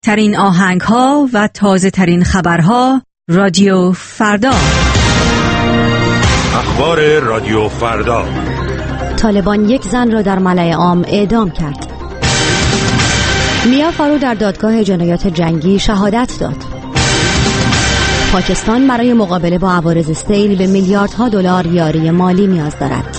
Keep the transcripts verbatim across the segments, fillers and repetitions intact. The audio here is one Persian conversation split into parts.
ترین آهنگ ها و تازه ترین خبرها رادیو فردا. اخبار رادیو فردا. طالبان یک زن را در ملأ عام اعدام کرد. میا فارو در دادگاه جنایات جنگی شهادت داد. پاکستان برای مقابله با عوارض سیل به میلیاردها دلار یاری مالی نیاز دارد.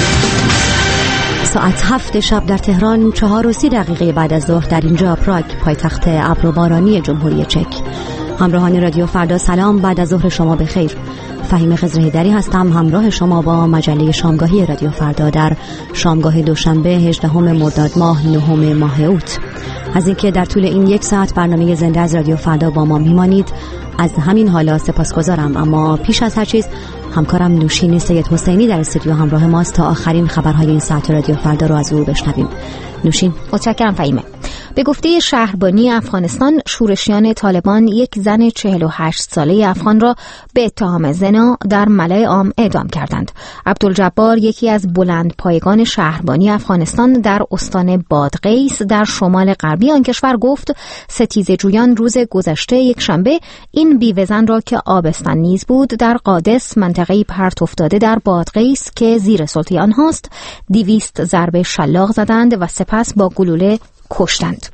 ساعت هفت شب در تهران، چهار و سی دقیقه بعد از ظهر در اینجا پراگ، پایتخت ابر و بارانی جمهوری چک. همراهان رادیو فردا سلام، بعد از ظهر شما بخیر. فهیم خضرهیدری هستم، همراه شما با مجله شامگاهی رادیو فردا در شامگاه دوشنبه هجدهم مرداد ماه نهم ماه اوت. از اینکه در طول این یک ساعت برنامه زنده از رادیو فردا با ما میمانید از همین حالا سپاسگزارم. اما پیش از هر چیز همکارم نوشین سید حسینی در استودیو همراه ماست تا آخرین خبرهای این ساعت رادیو فردا رو از او بشنویم. نوشین. متشکرم فهیمه. به گفته شهربانی افغانستان، شورشیان طالبان یک زن چهل و هشت ساله افغان را به اتهام زنا در ملأ عام اعدام کردند. عبدالجبار، یکی از بلند پایگان شهربانی افغانستان در استان بادغیس در شمال غربی آن کشور، گفت ستیزجویان روز گذشته یک شنبه این بیوه زن را که آبستن نیز بود در قادس، منطقه‌ای پرت افتاده در بادغیس که زیر سلطه آنهاست، دویست ضربه شلاق زدند و سپس با گلوله کشتند.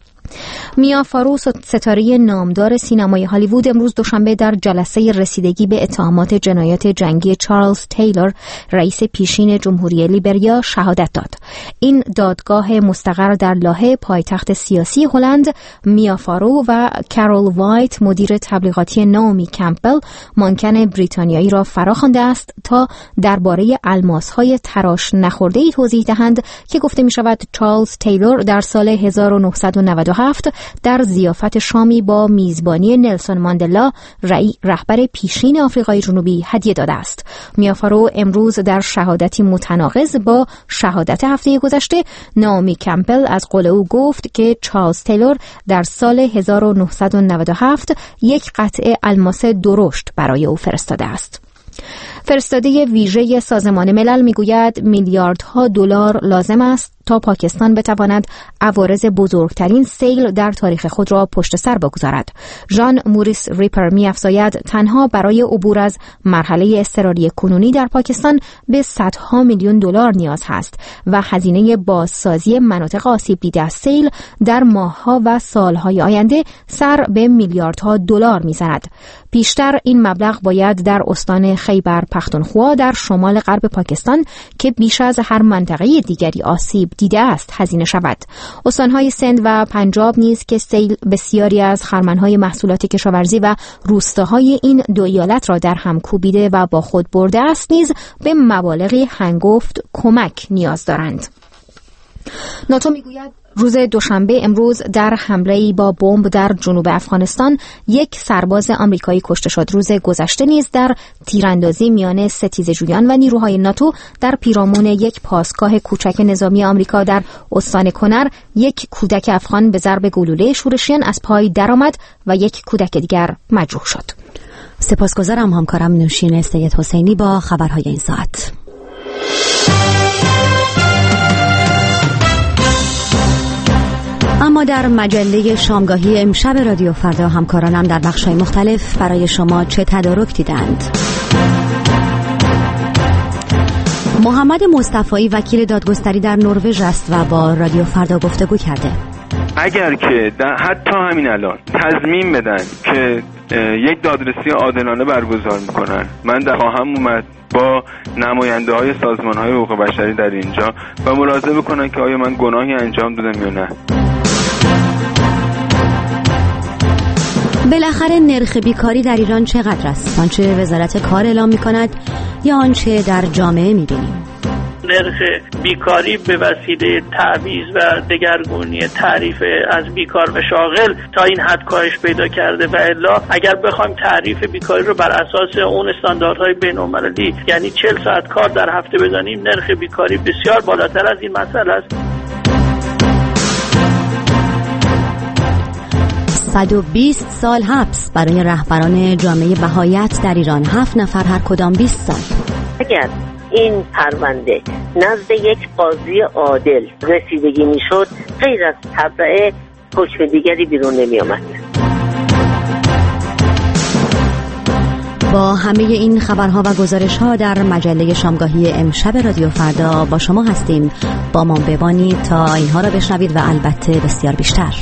میا فارو، ستاره نامدار سینمای هالیوود، امروز دوشنبه در جلسه رسیدگی به اتهامات جنایات جنگی چارلز تیلور، رئیس پیشین جمهوری لیبریا، شهادت داد. این دادگاه مستقر در لاهه، پایتخت سیاسی هلند، میا فارو و کارول وایت، مدیر تبلیغاتی ناومی کمپبل، مانکن بریتانیایی را فراخوانده است تا درباره الماس‌های تراش نخورده‌ای توضیح دهند که گفته می‌شود چارلز تیلور در سال هزار و نهصد و نود و هفت در ضیافت شامی با میزبانی نلسون ماندلا، رهبر پیشین آفریقای جنوبی، هدیه داده است. میا فارو امروز در شهادتی متناقض با شهادت هفته گذشته، ناومی کمپبل از قول او گفت که چارلز تیلور در سال هزار و نهصد و نود و هفت یک قطعه الماس درشت برای او فرستاده است. فرستاده ویژه سازمان ملل میگوید میلیاردها دلار لازم است تا پاکستان بتواند عوارض بزرگترین سیل در تاریخ خود را پشت سر بگذارد. ژان موریس ریپر می‌افزاید تنها برای عبور از مرحله اضطراری کنونی در پاکستان به صدها میلیون دلار نیاز هست و هزینه بازسازی مناطق آسیب دیده از سیل در ماه‌ها و سال‌های آینده سر به میلیاردها دلار می‌زند. پیشتر این مبلغ باید در استان خیبر پختونخوا در شمال غرب پاکستان که بیش از هر منطقه دیگری آسیب دیده است هزینه شود. استانهای سند و پنجاب نیز که سیل بسیاری از خرمنهای محصولات کشاورزی و روستاهای این دو ایالت را در هم کوبیده و با خود برده است، نیز به مبالغی هنگفت کمک نیاز دارند. ناتو میگوید روز دوشنبه امروز در حمله‌ای با بمب در جنوب افغانستان یک سرباز آمریکایی کشته شد. روز گذشته نیز در تیراندازی میان ستیزجویان و نیروهای ناتو در پیرامون یک پاسگاه کوچک نظامی آمریکا در استان کنر، یک کودک افغان به ضرب گلوله شورشیان از پای درآمد و یک کودک دیگر مجروح شد. سپاسگزارم همکارم نوشین سید حسینی با خبرهای این ساعت. اما در مجله شامگاهی امشب رادیو فردا همکارانم در بخش‌های مختلف برای شما چه تدارک دیدند. محمد مصطفی، وکیل دادگستری در نروژ است و با رادیو فردا گفتگو کرده. اگر که حتی همین الان تضمین بدن که یک دادرسی عادلانه برگزار میکنن، من در خواهم اومد با نماینده های سازمان های حقوق بشری در اینجا و ملاحظه بکنن که آیا من گناهی انجام دادم یا نه. بالاخره نرخ بیکاری در ایران چقدر است؟ آنچه وزارت کار اعلام می‌کند یا آنچه در جامعه می‌بینیم؟ نرخ بیکاری به وسیله تعویض و دگرگونی تعریف از بیکار و شاغل تا این حد کاهش پیدا کرده و الا اگر بخوایم تعریف بیکاری رو بر اساس اون استانداردهای بین‌المللی، یعنی چهل ساعت کار در هفته بزنیم، نرخ بیکاری بسیار بالاتر از این مسئله است. صد و بیست سال حبس برای رهبران جامعه بهایت در ایران، هفت نفر هر کدام بیست سال. اگر این پرونده نزد یک قاضی عادل رسیدگی میشد، غیر از تبرئه حکم دیگری بیرون نمی آمد. با همه این خبرها و گزارش‌ها در مجله شامگاهی امشب رادیو فردا با شما هستیم. با ما بمانید تا اینها را بشنوید و البته بسیار بیشتر.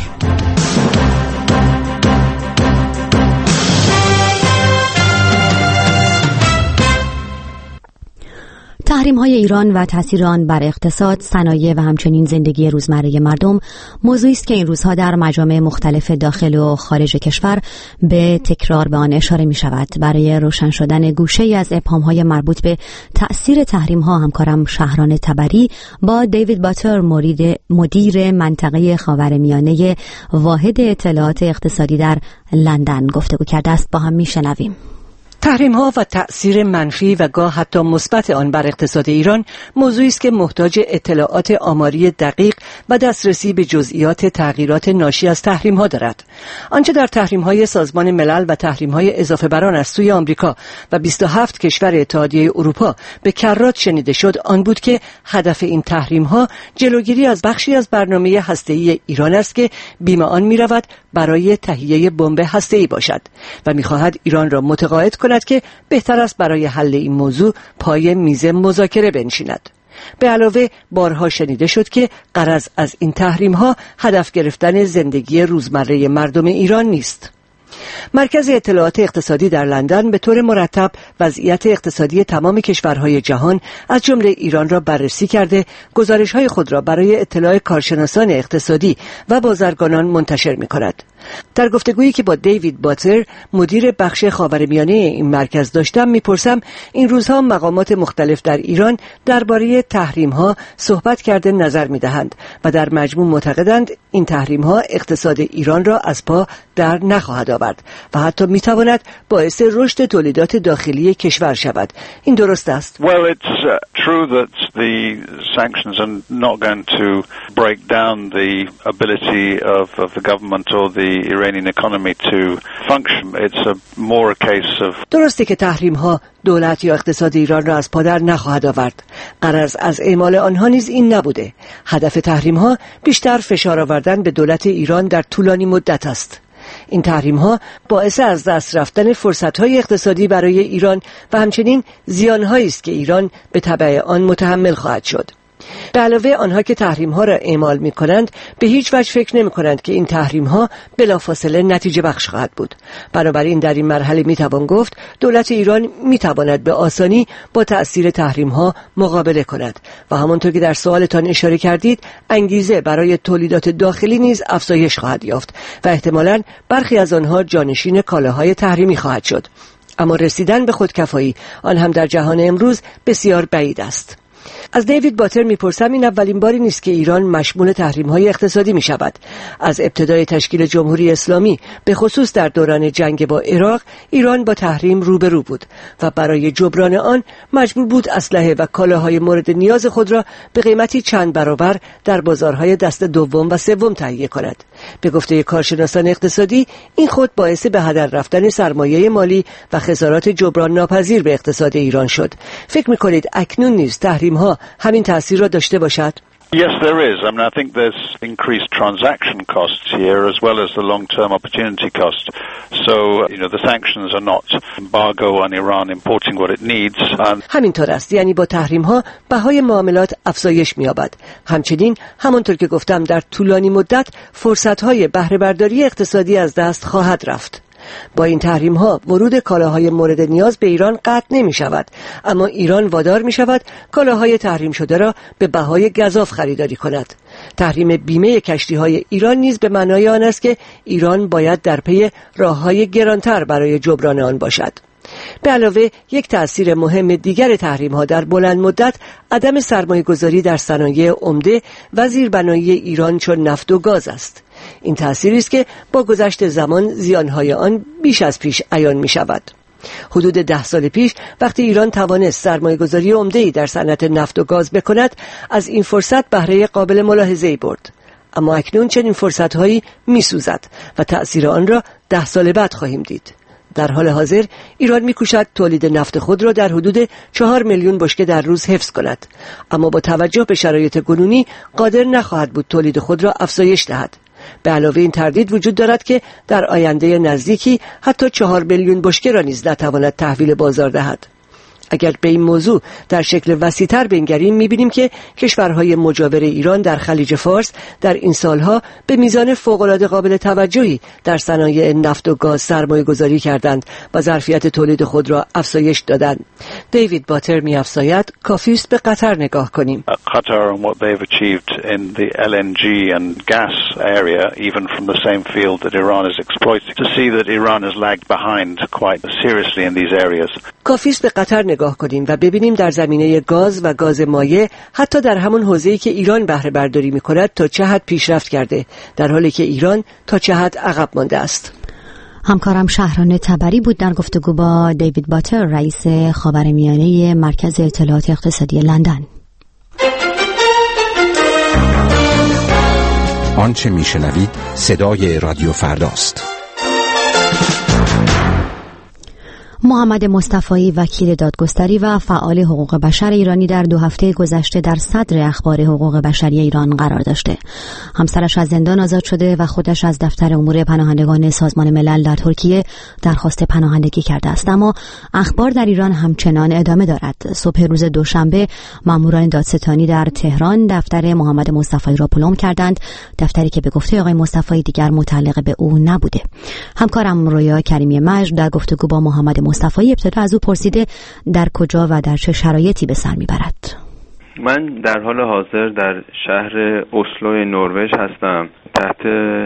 تحریم‌های ایران و تأثیر آن بر اقتصاد، صنایع و همچنین زندگی روزمره مردم موضوعی است که این روزها در مجامع مختلف داخل و خارج کشور به تکرار به آن اشاره می‌شود. برای روشن شدن گوشه‌ای از ابهام‌های مربوط به تأثیر تحریم‌ها همکارم شهران تبری با دیوید باتر مدیر منطقه خاورمیانه واحد اطلاعات اقتصادی در لندن گفتگو کرده است. با هم می‌شنویم. تحریم‌ها و تأثیر منفی و گاه حتی مثبت آن بر اقتصاد ایران موضوعی است که محتاج اطلاعات آماری دقیق و دسترسی به جزئیات تغییرات ناشی از تحریم‌ها دارد. آنچه در تحریم‌های سازمان ملل و تحریم‌های اضافه بر آن از سوی آمریکا و بیست و هفت کشور اتحادیه اروپا به کرات شنیده شد آن بود که هدف این تحریم‌ها جلوگیری از بخشی از برنامه هسته‌ای ایران است که بیم آن می‌رود برای تهیه بمب هسته‌ای باشد و می‌خواهد ایران را متقاعد کند که بهتر است برای حل این موضوع پای میز مذاکره بنشیند. به علاوه بارها شنیده شد که غرض از این تحریم‌ها هدف گرفتن زندگی روزمره مردم ایران نیست. مرکز اطلاعات اقتصادی در لندن به طور مرتب وضعیت اقتصادی تمام کشورهای جهان از جمله ایران را بررسی کرده، گزارش‌های خود را برای اطلاع کارشناسان اقتصادی و بازرگانان منتشر می‌کند. در گفتگویی که با دیوید باتر مدیر بخش خاورمیانه این مرکز داشتم میپرسم این روزها مقامات مختلف در ایران درباره تحریم‌ها صحبت کرده نظر می‌دهند و در مجموع معتقدند این تحریم‌ها اقتصاد ایران را از پا در نخواهد آورد و حتی می‌تواند باعث رشد تولیدات داخلی کشور شود. این درست است؟ Well, it's uh, true that the sanctions are not going to break down the ability of, of the government or the Iranian economy to function. It's a more a case of درسته که تحریم ها دولت یا اقتصاد ایران را از پادر نخواهد آورد. غرض از اعمال آنها نیز این نبوده. هدف تحریم ها بیشتر فشار آوردن به دولت ایران در طولانی مدت است. این تحریم ها باعث از دست رفتن فرصت های اقتصادی برای ایران و همچنین زیان هایی است که ایران به تبع آن متحمل خواهد شد. به علاوه آنها که تحریم ها را اعمال می کنند به هیچ وجه فکر نمی کنند که این تحریم ها بلافاصله نتیجه بخش خواهد بود. بنابراین در این مرحله می توان گفت دولت ایران می تواند به آسانی با تأثیر تحریم ها مقابله کند و همانطور که در سوالتان اشاره کردید انگیزه برای تولیدات داخلی نیز افزایش خواهد یافت و احتمالاً برخی از آنها جانشین کالاهای تحریمی خواهد شد. اما رسیدن به خودکفایی آن هم در جهان امروز بسیار بعید است. از دیوید باتر میپرسم این اولین باری نیست که ایران مشمول تحریم‌های اقتصادی میشود. از ابتدای تشکیل جمهوری اسلامی به خصوص در دوران جنگ با عراق ایران با تحریم روبرو بود و برای جبران آن مجبور بود اسلحه و کالاهای مورد نیاز خود را به قیمتی چند برابر در بازارهای دست دوم و سوم تهیه کند. به گفته کارشناسان اقتصادی این خود باعث به هدر رفتن سرمایه مالی و خسارات جبران ناپذیر به اقتصاد ایران شد. فکر می‌کنید اکنون نیز تحریم‌ها همین تأثیر را داشته باشد؟ Yes, there is. I mean, I think there's increased transaction costs here as well as the long-term opportunity cost. So, you know, the sanctions are not embargo on Iran importing what it needs. And همینطور است. یعنی با تحریم ها بهای معاملات افزایش می‌یابد. همچنین همانطور که گفتم در طولانی مدت فرصت های بهره برداری اقتصادی از دست خواهد رفت. با این تحریم ها ورود کالاهای مورد نیاز به ایران قطع نمی شود، اما ایران وادار می شود کالاهای تحریم شده را به بهای گزاف خریداری کند. تحریم بیمه کشتی های ایران نیز به معنای آن است که ایران باید در پی راههای گرانتر برای جبران آن باشد. به علاوه یک تأثیر مهم دیگر تحریم ها در بلند مدت عدم سرمایه گذاری در صنایع عمده و زیربنایی ایران چون نفت و گاز است. این تأثیری است که با گذشت زمان زیانهای آن بیش از پیش عیان می شود. حدود ده سال پیش وقتی ایران توانست سرمایه‌گذاری عمده‌ای در صنعت نفت و گاز بکند از این فرصت بهره قابل ملاحظه‌ای برد، اما اکنون چنین فرصت‌هایی می‌سوزد و تأثیر آن را ده سال بعد خواهیم دید. در حال حاضر ایران می‌کوشد تولید نفت خود را در حدود چهار میلیون بشکه در روز حفظ کند، اما با توجه به شرایط کنونی قادر نخواهد بود تولید خود را افزایش دهد. به علاوه این تردید وجود دارد که در آینده نزدیکی حتی چهار میلیون بشکه را نیز نتواند تحویل بازار دهد. اگر به این موضوع در شکل وسیع‌تر بنگریم می‌بینیم که کشورهای مجاور ایران در خلیج فارس در این سالها به میزان فوق‌العاده قابل توجهی در صنایع نفت و گاز سرمایه‌گذاری کردند و ظرفیت تولید خود را افزایش دادند. دیوید باتر می‌افزاید کافی است به قطر نگاه کنیم. Qatar and what they've achieved in the L N G and gas area, even from the same field that Iran is exploiting, to see that Iran has lagged behind quite seriously in these areas. کافی است به قطر نگاه کنیم و ببینیم در زمینه گاز و گاز مایع حتی در همون حوزه‌ای که ایران بهره برداری می‌کند تا چه حد پیشرفت کرده، در حالی که ایران تا چه حد عقب مانده است. همکارم شهران تبری بود در گفتگو با دیوید باتر، رئیس خاورمیانه مرکز اطلاعات اقتصادی لندن. آنچه میشنوید صدای رادیو فرداست. محمد مصطفی، وکیل دادگستری و فعال حقوق بشر ایرانی، در دو هفته گذشته در صدر اخبار حقوق بشری ایران قرار داشته. همسرش از زندان آزاد شده و خودش از دفتر امور پناهندگان سازمان ملل در ترکیه درخواست پناهندگی کرده است. اما اخبار در ایران همچنان ادامه دارد. صبح روز دوشنبه ماموران دادستانی در تهران دفتر محمد مصطفی را پلم کردند، دفتری که به گفته آقای مصطفی دیگر متعلق به او نبوده. همکارم رویا کریمی مجد در گفتگو با محمد مصطفی ابتدا از او پرسیده در کجا و در چه شرایطی به سر میبرد. من در حال حاضر در شهر اسلو نروژ هستم، تحت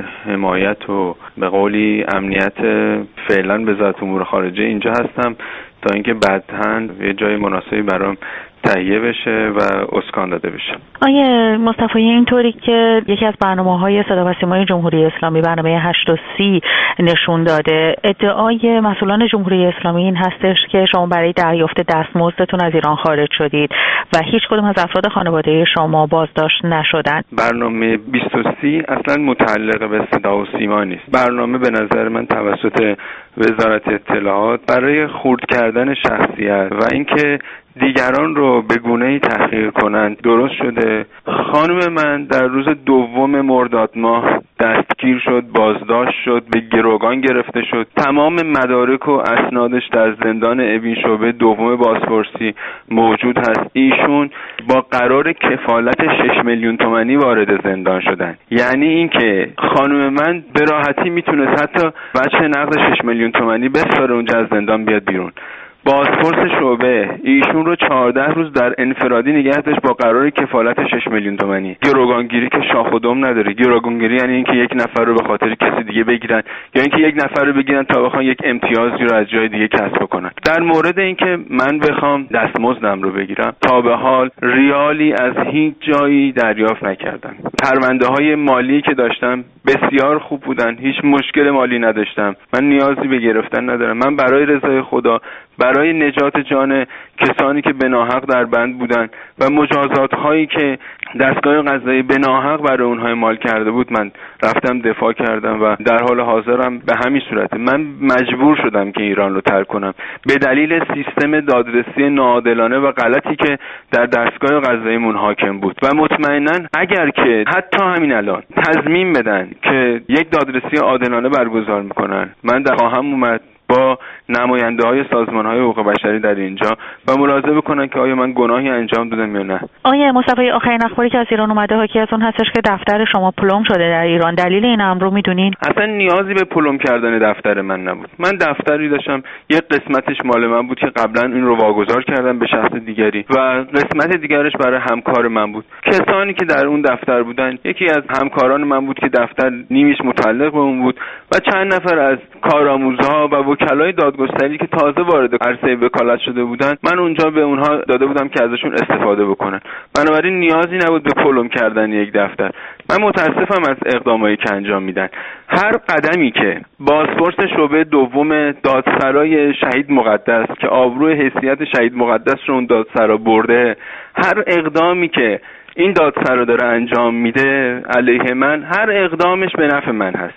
حمایت و به قولی امنیت فعلا وزارت امور خارجه اینجا هستم تا اینکه بعداً یه جای مناسبی برام تهیه بشه و اسکان داده بشه. آیه مصطفی، اینطوری که یکی از برنامه‌های صدا و سیمای جمهوری اسلامی برنامه هشت و سی نشون داده، ادعای مسئولان جمهوری اسلامی این هستش که شما برای دریافت دستمزدتون از ایران خارج شدید و هیچ کدوم از افراد خانواده شما بازداشت نشدن. برنامه بیست و سی اصلا متعلق به صدا و سیما نیست. برنامه به نظر من توسط وزارت اطلاعات برای خرد کردن شخصیت و اینکه دیگران رو به گونه‌ای تحقیر کنند درست شده. خانم من در روز دوم مرداد ماه دستگیر شد، بازداشت شد، به گروگان گرفته شد. تمام مدارک و اسنادش در زندان اوین شعبه دوم بازپرسی موجود هست. ایشون با قرار کفالت شش میلیون تومانی وارد زندان شدن. یعنی اینکه خانم من به راحتی میتونست حتی بچه نقد شش میلیون تومانی بسپاره اونجا از زندان بیاد بیرون. بازپرس شعبه ایشون رو چهارده روز در انفرادی نگه داشت با قرار کفالت شش میلیون تومانی. گروگانگیری که شاخ و دم نداره. گروگانگیری یعنی اینکه یک نفر رو به خاطر کسی دیگه بگیرن یا اینکه یک نفر رو بگیرن تا بخوان یک امتیازی رو از جای دیگه کسب کنن. در مورد اینکه من بخوام دستمزدم رو بگیرم، تا به حال ریالی از هیچ جایی دریافت نکردم. پرونده‌های مالی که داشتم بسیار خوب بودن، هیچ مشکل مالی نداشتم. من نیازی به گرفتن ندارم. من برای رضای خدا، برای نجات جان کسانی که به ناحق در بند بودن و مجازات هایی که دستگاه قضایی به ناحق برای اونها اعمال کرده بود، من رفتم دفاع کردم و در حال حاضرم به همین صورته. من مجبور شدم که ایران رو ترک کنم به دلیل سیستم دادرسی ناعادلانه و غلطی که در دستگاه قضاییمون حاکم بود و مطمئنا اگر که حتی همین الان تضمین بدن که یک دادرسی عادلانه برگزار میکنن، من در خواهم اومد با نماینده های سازمان های حقوق بشری در اینجا و ملاحظه بکنن که آیا من گناهی انجام دادم یا نه. آیه مصطفی، آخرین اخباری که از ایران اومده حاکی از اون هستش که دفتر شما پلم شده در ایران. دلیل این امر رو میدونین؟ اصلا نیازی به پلم کردن دفتر من نبود. من دفتری داشتم، یک قسمتش مال من بود که قبلا این رو واگذار کردم به شخص دیگری و قسمت دیگرش برای همکار من بود. کسانی که در اون دفتر بودن، یکی از همکاران من بود که دفتر نیمیش متعلق به اون بود و چند نفر از کارآموزها و وکلای دادگستری که تازه وارد عرصه وکالت شده بودن، من اونجا به اونها داده بودم که ازشون استفاده بکنن. بنابراین نیازی نبود به پلم کردن یک دفتر. من متاسفم از اقدامایی که انجام میدن. هر قدمی که بازپرس شعبه دوم دادسرای شهید مقدس که آبروی حیثیت شهید مقدس رو اون دادسرا برده، هر اقدامی که این دادسرا داره انجام میده علیه من، هر اقدامش به نفع من هست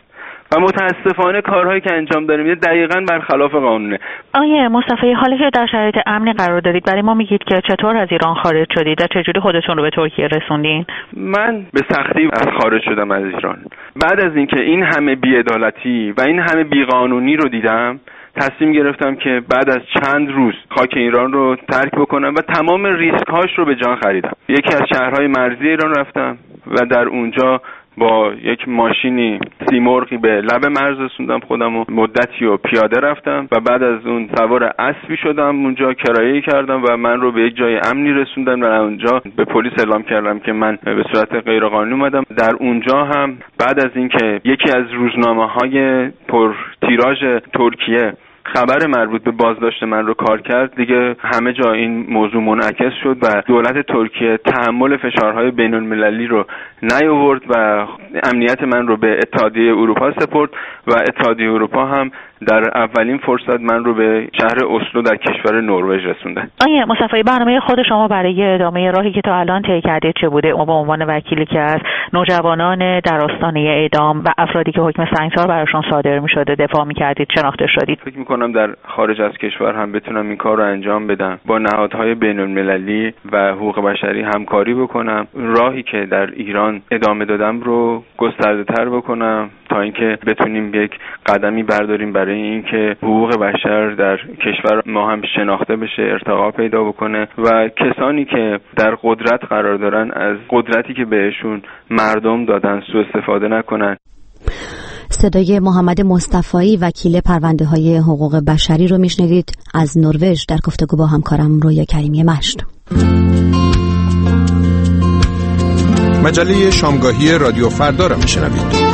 و متاسفانه کارهایی که انجام داریم دقیقاً برخلاف قانونه. آیه مصطفی، حالا که در شرایط امنی قرار دارید، برای ما میگید که چطور از ایران خارج شدید و چجوری خودتون رو به ترکیه رسوندین؟ من به سختی از خارج شدم از ایران. بعد از اینکه این همه بی‌عدالتی و این همه بیقانونی رو دیدم، تصمیم گرفتم که بعد از چند روز خاک ایران رو ترک بکنم و تمام ریسک هاش رو به جان خریدم. یکی از شهرهای مرزی ایران رفتم و در اونجا با یک ماشینی سیمرغی به لب مرز رسوندم خودم و مدتی و پیاده رفتم و بعد از اون سوار اسبی شدم، اونجا کرایه کردم و من رو به یک جای امنی رسوندن و اونجا به پلیس اعلام کردم که من به صورت غیرقانونی اومدم. در اونجا هم بعد از اینکه یکی از روزنامه‌های پر تیراژ ترکیه خبر مربوط به بازداشت من رو کار کرد، دیگه همه جا این موضوع منعکس شد و دولت ترکیه تحمل فشارهای بین المللی رو نیاورد و امنیت من رو به اتحادیه اروپا سپرد و اتحادیه اروپا هم در اولین فرصت من رو به شهر اسلو در کشور نروژ رسوندن. آیه مصطفی، برنامه خود شما برای ادامه راهی که تا الان طی کردید چه بوده؟ ما به عنوان وکیلی که از نوجوانان در آستانه اعدام و افرادی که حکم سنگسار براشون صادر می‌شده دفاع می‌کردید شناخته شدید. فکر می‌کنم در خارج از کشور هم بتونم این کار رو انجام بدم، با نهادهای بین‌المللی و حقوق بشری همکاری بکنم، راهی که در ایران ادامه دادم رو گسترده‌تر بکنم تا اینکه بتونیم یک قدمی برداریم برای اینکه حقوق بشر در کشور ما هم شناخته بشه، ارتقا پیدا بکنه و کسانی که در قدرت قرار دارن از قدرتی که بهشون مردم دادن سوء استفاده نکنن. صدای محمد مصطفی، وکیل پرونده های حقوق بشری رو میشنوید از نروژ در گفتگو با همکارم رویا کریمی مشت. مجله شامگاهی رادیو فردا را میشنوید.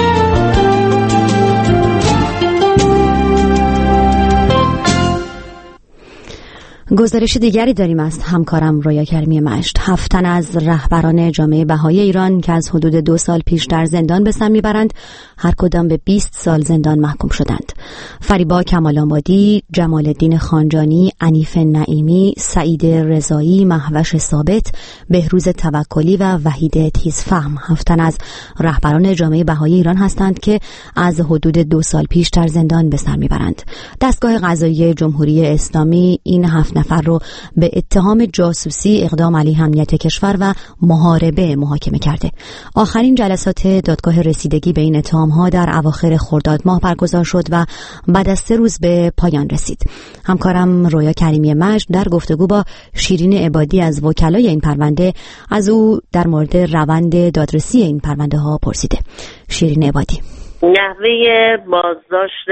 گزارش دیگری داریم از همکارم رویا کریمی مشت. هفت تن از رهبران جامعه بهایی ایران که از حدود دو سال پیش در زندان به سر میبرند، هر کدام به بیست سال زندان محکوم شدند. فریبا کمال آبادی، جمال الدین خانجانی، انیف نعیمی، سعید رضایی، مهوش ثابت، بهروز توکلی و وحید تیزفهم هفت تن از رهبران جامعه بهایی ایران هستند که از حدود دو سال پیش در زندان به سر میبرند. دستگاه قضایی جمهوری اسلامی این هفت نفر رو به اتهام جاسوسی، اقدام علیه امنیت کشور و محاربه محاکمه کرده. آخرین جلسات دادگاه رسیدگی به این اتهام ها در اواخر خرداد ماه برگزار شد و بعد از سه روز به پایان رسید. همکارم رویا کریمی مجد در گفتگو با شیرین عبادی از وکلای این پرونده از او در مورد روند دادرسی این پرونده ها پرسیده. شیرین عبادی: نحوه بازداشت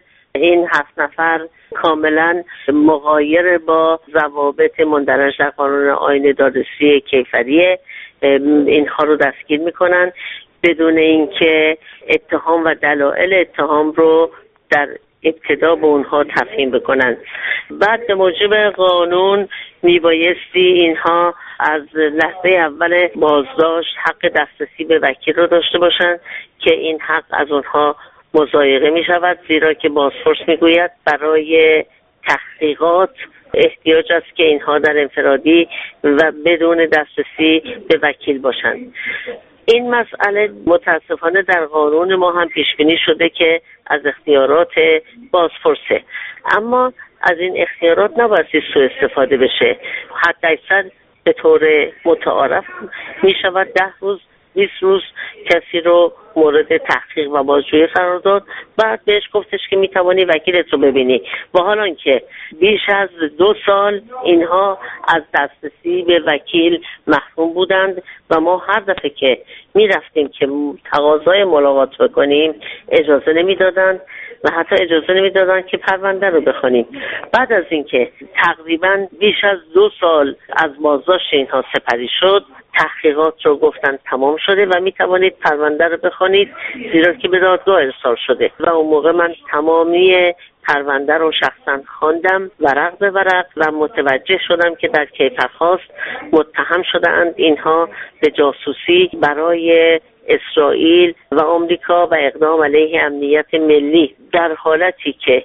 این هفت نفر کاملا مغایر با ضوابط مندرج در قانون آیین دادرسی کیفریه. اینها رو دستگیر میکنن بدون اینکه اتهام و دلایل اتهام رو در ابتدا به اونها تفهیم بکنن. بعد به موجب قانون میبایستی اینها از لحظه اول بازداشت حق دسترسی به وکیل رو داشته باشن که این حق از اونها مضایقه می شود، زیرا که بازپرس می گوید برای تحقیقات احتیاج است که اینها در انفرادی و بدون دسترسی به وکیل باشند. این مسئله متاسفانه در قانون ما هم پیش بینی شده که از اختیارات بازپرسه، اما از این اختیارات نباید سوء استفاده بشه. حتی اکثر به طور متعارف می شود ده روز بیست روز کسی رو مورد تحقیق و بازجویی قرار داد، بعد بهش گفتش که میتوانی وکیلت رو ببینی. و حالا که بیش از دو سال اینها از دسترسی به وکیل محروم بودند و ما هر دفعه که میرفتیم که تقاضای ملاقات بکنیم اجازه نمیدادند و حتی اجازه نمیدادند که پرونده رو بخونیم. بعد از اینکه تقریبا بیش از دو سال از بازداشت اینها سپری شد، تحقیقات رو گفتن تمام شده و می توانید پرونده رو بخونید، زیرا که به دادگاه ارسال شده. و اون موقع من تمامی پرونده رو شخصا خواندم ورق به ورق و متوجه شدم که در کیفرخواست متهم شدند اینها به جاسوسی برای اسرائیل و آمریکا و اقدام علیه امنیت ملی، در حالتی که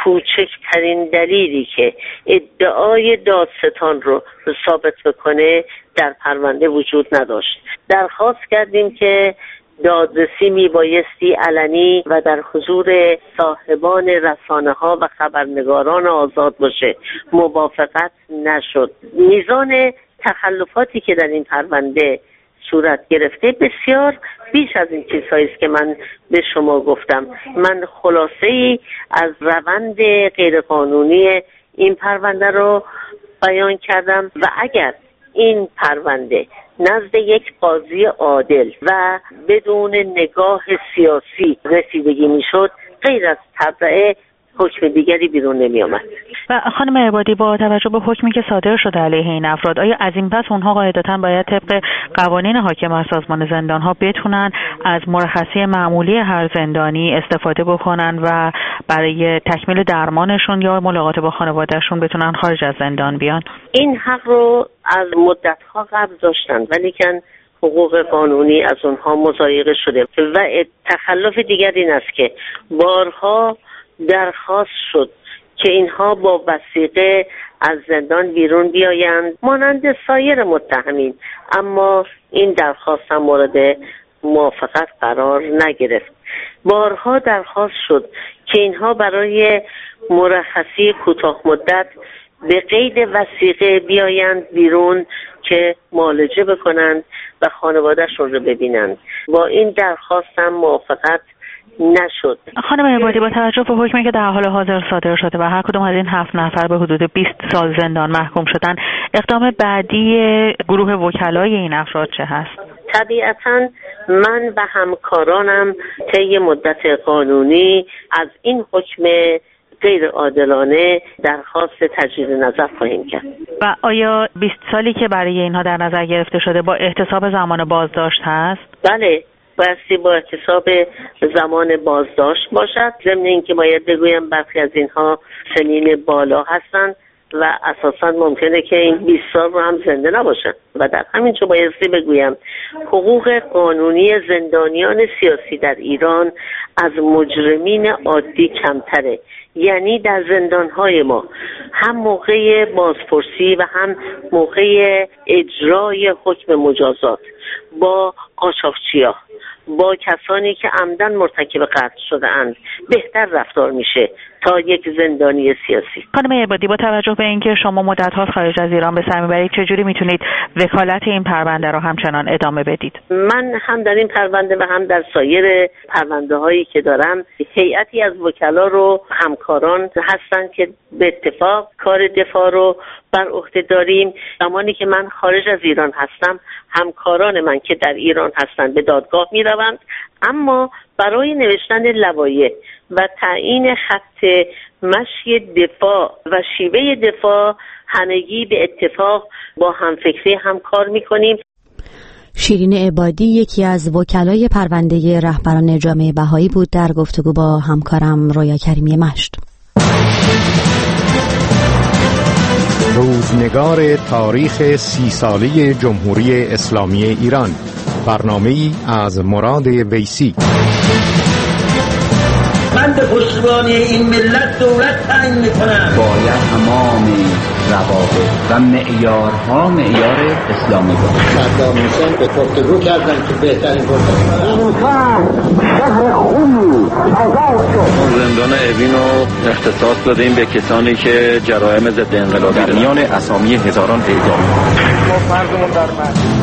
کوچکترین دلیلی که ادعای دادستان رو ثابت بکنه در پرونده وجود نداشت. درخواست کردیم که دادرسی میبایستی علنی و در حضور صاحبان رسانه ها و خبرنگاران آزاد باشه. موافقت نشد. میزان تخلفاتی که در این پرونده صورت گرفته بسیار بیش از این چیزهایی است که من به شما گفتم. من خلاصه ای از روند غیرقانونی این پرونده رو بیان کردم و اگر این پرونده نزد یک قاضی عادل و بدون نگاه سیاسی رسیدگی میشد، غیر از تبرئه حکم دیگری بیرون نمی آمد. و خانم عبادی، با توجه به حکمی که صادر شده علیه این افراد، آیا از این پس اونها قاعدتاً باید طبق قوانین حاکم از سازمان زندان‌ها بتونن از مرخصی معمولی هر زندانی استفاده بکنن و برای تکمیل درمانشون یا ملاقات با خانوادهشون بتونن خارج از زندان بیان؟ این حق رو از مدت‌ها قبل داشتن، ولیکن حقوق قانونی از اونها مضایقه شده و تخلف دیگر این است که بارها درخواست شد که اینها با وثیقه از زندان بیرون بیایند مانند سایر متهمین، اما این درخواست هم مورد موافقت قرار نگرفت. بارها درخواست شد که اینها برای مرخصی کوتاه مدت به قید وثیقه بیایند بیرون که معالجه بکنند و خانواده‌شون رو ببینند. با این درخواست هم موافقت نشد. خانم عبادی، با توجه به حکمی که در حال حاضر صادر شده و هر کدوم از این هفت نفر به حدود بیست سال زندان محکوم شدن، اقدام بعدی گروه وکلای این افراد چه هست؟ طبیعتاً من و همکارانم طی مدت قانونی از این حکم غیر عادلانه درخواست تجدید نظر خواهیم کرد. و آیا بیست سالی که برای اینها در نظر گرفته شده با احتساب زمان بازداشت هست؟ بله، بایستی با احتساب زمان بازداشت باشد. ضمن اینکه باید بگویم برخی از اینها سنین بالا هستند و اساساً ممکنه که این بیست سال رو هم زنده نباشن و در همین جا بایستی بگویم حقوق قانونی زندانیان سیاسی در ایران از مجرمین عادی کمتره. یعنی در زندانهای ما هم موقع بازپرسی و هم موقع اجرای حکم مجازات با قاچاقچی‌ها، با کسانی که عمدن مرتکب قتل شده اند بهتر رفتار میشه تا یک زندانی سیاسی. خانم عبادی، با توجه به اینکه شما مدت ها خارج از ایران به سر میبرید، چجوری میتونید وکالت این پرونده رو همچنان ادامه بدید؟ من هم در این پرونده و هم در سایر پرونده هایی که دارم هیئتی از وکلا رو همکاران هستن که به اتفاق کار دفاع رو بر عهده داریم. زمانی که من خارج از ایران هستم، همکاران من که در ایران هستن به دادگاه میروند، اما برای نوشتن لوایح و تعیین خط مشی دفاع و شیوه دفاع همگی به اتفاق با همفکری همکار میکنیم. شیرین عبادی یکی از وکلای پرونده رهبران جامعه بهایی بود در گفتگو با همکارم رویا کریمی مشت. روزنگار تاریخ سی ساله جمهوری اسلامی ایران، برنامه‌ای از مراد ویسی. من به پشتیبانی این ملت دولت تعیین میکنم. باید تمام روابط و معیارها معیار اسلامی باشه. صدام حسین به گفتگو کردن که بهترین گفتگو زندان اوین رو اختصاص دادیم به کسانی که جرایم ضد انقلابی در میان اسامی هزاران اعدام. ما فرضمون در من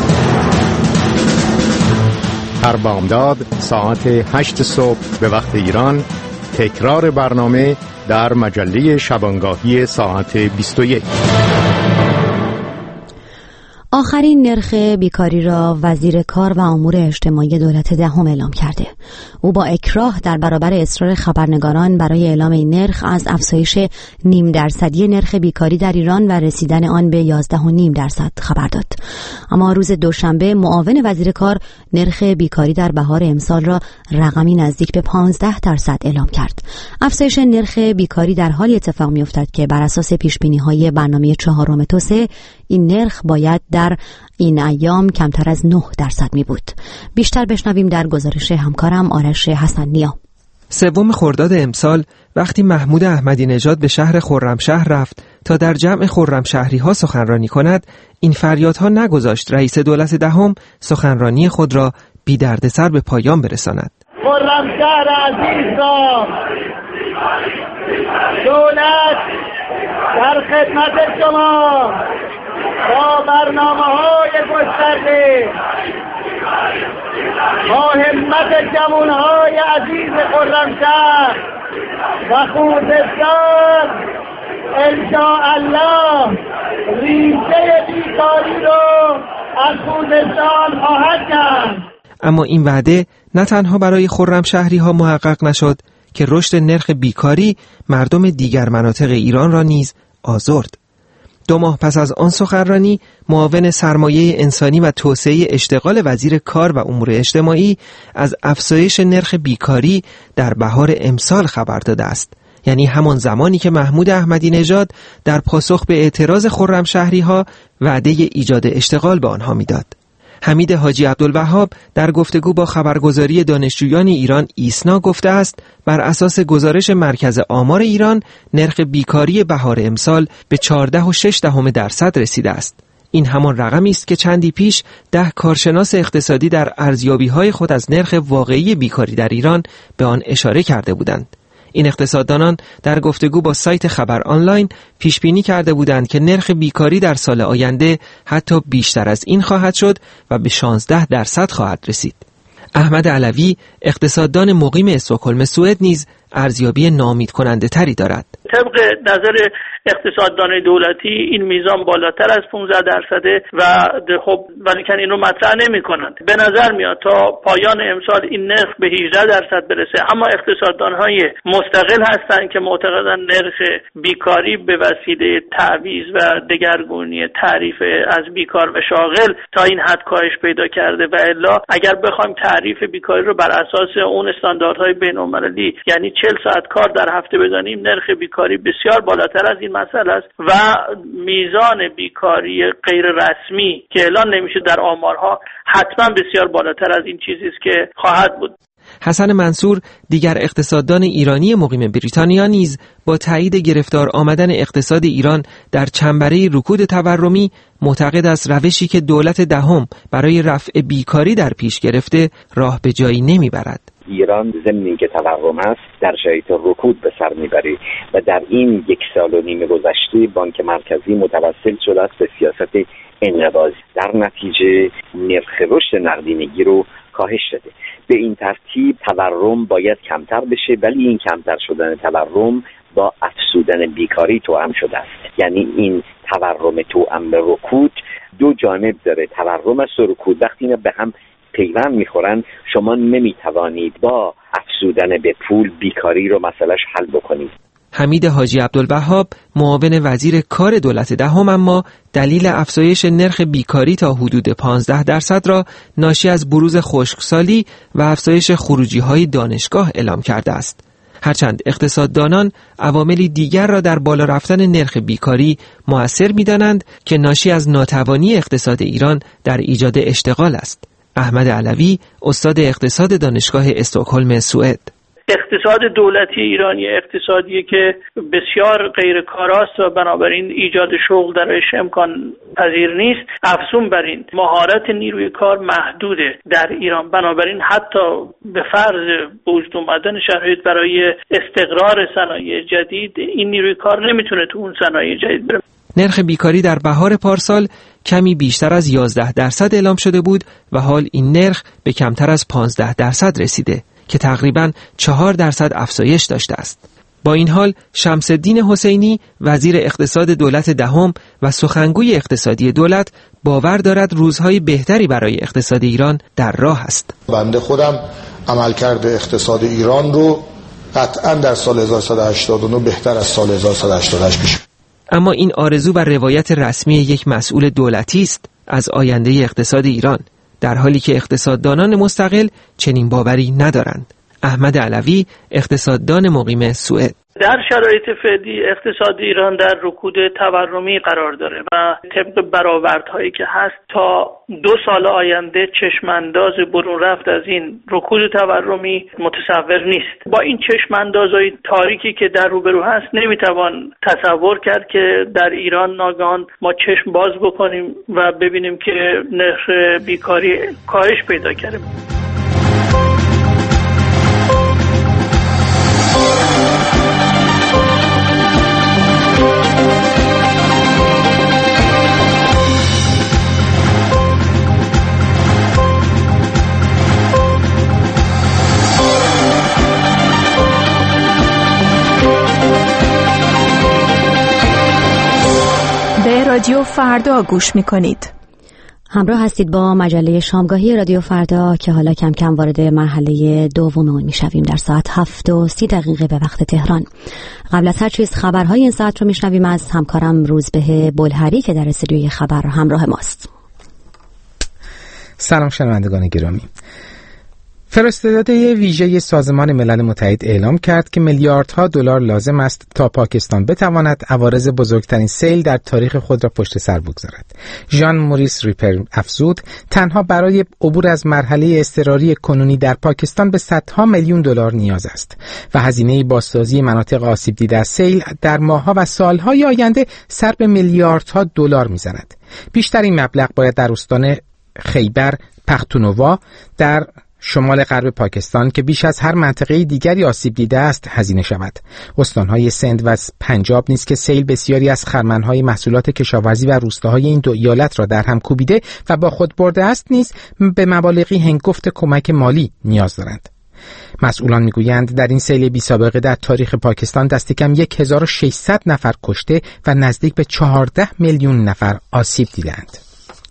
هر بامداد ساعت هشت صبح به وقت ایران، تکرار برنامه در مجله شبانگاهی ساعت بیست و یک. آخرین نرخ بیکاری را وزیر کار و امور اجتماعی دولت دهم اعلام کرده. او با اکراه در برابر اصرار خبرنگاران برای اعلام این نرخ از افزایش نیم درصدی نرخ بیکاری در ایران و رسیدن آن به یازده و نیم درصد خبر داد. اما روز دوشنبه معاون وزیر کار نرخ بیکاری در بهار امسال را رقمی نزدیک به پانزده درصد اعلام کرد. افزایش نرخ بیکاری در حالی اتفاق می‌افتد که بر اساس پیش‌بینی‌های برنامه چهارم توسعه این نرخ باید در این ایام کمتر از نه درصد می بود. بیشتر بشنویم در گزارش همکارم آرش حسن نیا. سوم خرداد امسال وقتی محمود احمدی نژاد به شهر خرمشهر رفت تا در جمع خرمشهری ها سخنرانی کند، این فریادها نگذاشت رئیس دولت دهم سخنرانی خود را بی دردسر به پایان برساند. خرمشهر عزیز را دولت در خدمت شما با برنامه‌های گسترده، با همت جوان‌های عزیز خرمشهر و خوزستان انشاءالله ریشه بیکاری رو از خوزستان خواهد کرد. اما این وعده نه تنها برای خرمشهری ها محقق نشد که رشد نرخ بیکاری مردم دیگر مناطق ایران را نیز آزرد. دو ماه پس از آن سخنرانی، معاون سرمایه انسانی و توسعه اشتغال وزیر کار و امور اجتماعی از افزایش نرخ بیکاری در بهار امسال خبر داده است. یعنی همان زمانی که محمود احمدی نژاد در پاسخ به اعتراض خرمشهری‌ها وعده ایجاد اشتغال به آنها میداد. حمید حاجی عبدالوهاب در گفتگو با خبرگزاری دانشجویان ایران ایسنا گفته است بر اساس گزارش مرکز آمار ایران نرخ بیکاری بهار امسال به چهارده و شش دهم درصد رسیده است. این همان رقمی است که چندی پیش ده کارشناس اقتصادی در ارزیابی‌های خود از نرخ واقعی بیکاری در ایران به آن اشاره کرده بودند. این اقتصاددانان در گفتگو با سایت خبر آنلاین پیش بینی کرده بودند که نرخ بیکاری در سال آینده حتی بیشتر از این خواهد شد و به شانزده درصد خواهد رسید. احمد علوی اقتصاددان مقیم استکهلم سوئد نیز ارزیابی ناامید کننده تری دارد. طبق نظر اقتصاددان دولتی این میزان بالاتر از پانزده درصده و خب ولیکن این رو مطرح نمی کنند. به نظر میاد تا پایان امسال این نرخ به هجده درصد برسه، اما اقتصاددانهای مستقل هستند که معتقدند نرخ بیکاری به وسیله تعویض و دگرگونی تعریف از بیکار و شاغل تا این حد کاهش پیدا کرده و الا اگر بخوایم تعریف بیکاری رو بر اساس اون استانداردهای بین‌المللی یعنی چهل ساعت کار در هفته بزنیم، نرخ بیکاری بسیار بالاتر از این مسئله است و میزان بیکاری غیر رسمی که اعلان نمیشه در آمارها حتما بسیار بالاتر از این چیزی است که خواهد بود. حسن منصور دیگر اقتصاددان ایرانی مقیم بریتانیا نیز با تایید گرفتار آمدن اقتصاد ایران در چنبره رکود تورمی معتقد است روشی که دولت دهم برای رفع بیکاری در پیش گرفته راه به جایی نمیبرد. ایران ضمن که تورم است در شرایط رکود به سر میبره و در این یک سال و نیم گذشته بانک مرکزی متوسل شده است به سیاست انقباضی، در نتیجه نرخ رشد نقدینگی رو کاهش داده. به این ترتیب تورم باید کمتر بشه، ولی این کمتر شدن تورم با افزودن بیکاری توأم شده است. یعنی این تورم توأم به رکود دو جانب داره. تورم است و رکود وقتی اینا به هم پیوند میخورن شما نمیتوانید با افزودن به پول بیکاری رو مسئلهش حل بکنید. حمید حاجی عبدالوهاب معاون وزیر کار دولت دهم اما دلیل افزایش نرخ بیکاری تا حدود پانزده درصد را ناشی از بروز خشکسالی و افزایش خروجی‌های دانشگاه اعلام کرده است. هرچند اقتصاددانان عواملی دیگر را در بالا رفتن نرخ بیکاری مؤثر می‌دانند که ناشی از ناتوانی اقتصاد ایران در ایجاد اشتغال است. احمد علوی استاد اقتصاد دانشگاه استکهلم سوئد: اقتصاد دولتی ایرانی اقتصادیه که بسیار غیر کاراست و بنابراین ایجاد شغل درش امکان پذیر نیست. افزون بر این مهارت نیروی کار محدوده در ایران، بنابراین حتی به فرض وجود اومدن شرایط برای استقرار صنایع جدید این نیروی کار نمیتونه تو اون صنایع جدید بره. نرخ بیکاری در بهار پارسال کمی بیشتر از یازده درصد اعلام شده بود و حال این نرخ به کمتر از پانزده درصد رسیده که تقریباً چهار درصد افزایش داشته است. با این حال شمس الدین حسینی وزیر اقتصاد دولت دهم و سخنگوی اقتصادی دولت باور دارد روزهای بهتری برای اقتصاد ایران در راه است. بنده خودم عملکرد اقتصاد ایران رو قطعاً در سال هزار و سیصد و هشتاد و نه بهتر از سال هزار و سیصد و هشتاد و هشت پیش. اما این آرزو و روایت رسمی یک مسئول دولتی است از آینده اقتصاد ایران، در حالی که اقتصاددانان مستقل چنین باوری ندارند. احمد علوی اقتصاددان مقیم سوئد: در شرایط فعلی اقتصاد ایران در رکود تورمی قرار داره و طبق برآوردهایی که هست تا دو سال آینده چشمانداز برون رفت از این رکود تورمی متصور نیست. با این چشماندازهای تاریکی که در روبرو هست نمیتوان تصور کرد که در ایران ناگهان ما چشم باز بکنیم و ببینیم که نرخ بیکاری کاهش پیدا کرده. به رادیو فردا گوش میکنید. همراه هستید با مجله شامگاهی رادیو فردا که حالا کم کم وارد مرحله دوم اون میشویم در ساعت هفت و سی دقیقه به وقت تهران. قبل از هر چیز خبرهای این ساعت رو میشنویم از همکارم روزبه بلهری که در استودیوی خبر همراه ماست. سلام شنوندگان گرامی. فرستاده ویژه سازمان ملل متحد اعلام کرد که میلیاردها دلار لازم است تا پاکستان بتواند عوارض بزرگترین سیل در تاریخ خود را پشت سر بگذارد. ژان موریس ریپر افزود تنها برای عبور از مرحله اضطراری کنونی در پاکستان به صدها میلیون دلار نیاز است و هزینه بازسازی مناطق آسیب دیده از سیل در ماه‌ها و سال‌های آینده سر به میلیاردها دلار می‌زند. بیشترین مبلغ باید در استان خیبر پختونخوا در شمال غرب پاکستان که بیش از هر منطقه دیگری آسیب دیده است هزینه شود. استانهای سند و پنجاب نیز که سیل بسیاری از خرمنهای محصولات کشاورزی و روستاهای این دو ایالت را در هم کوبیده و با خود برده است نیز به مبالغی هنگفت کمک مالی نیاز دارند. مسئولان میگویند در این سیل بی سابقه در تاریخ پاکستان دست کم هزار و ششصد نفر کشته و نزدیک به چهارده میلیون نفر آسیب دیدند.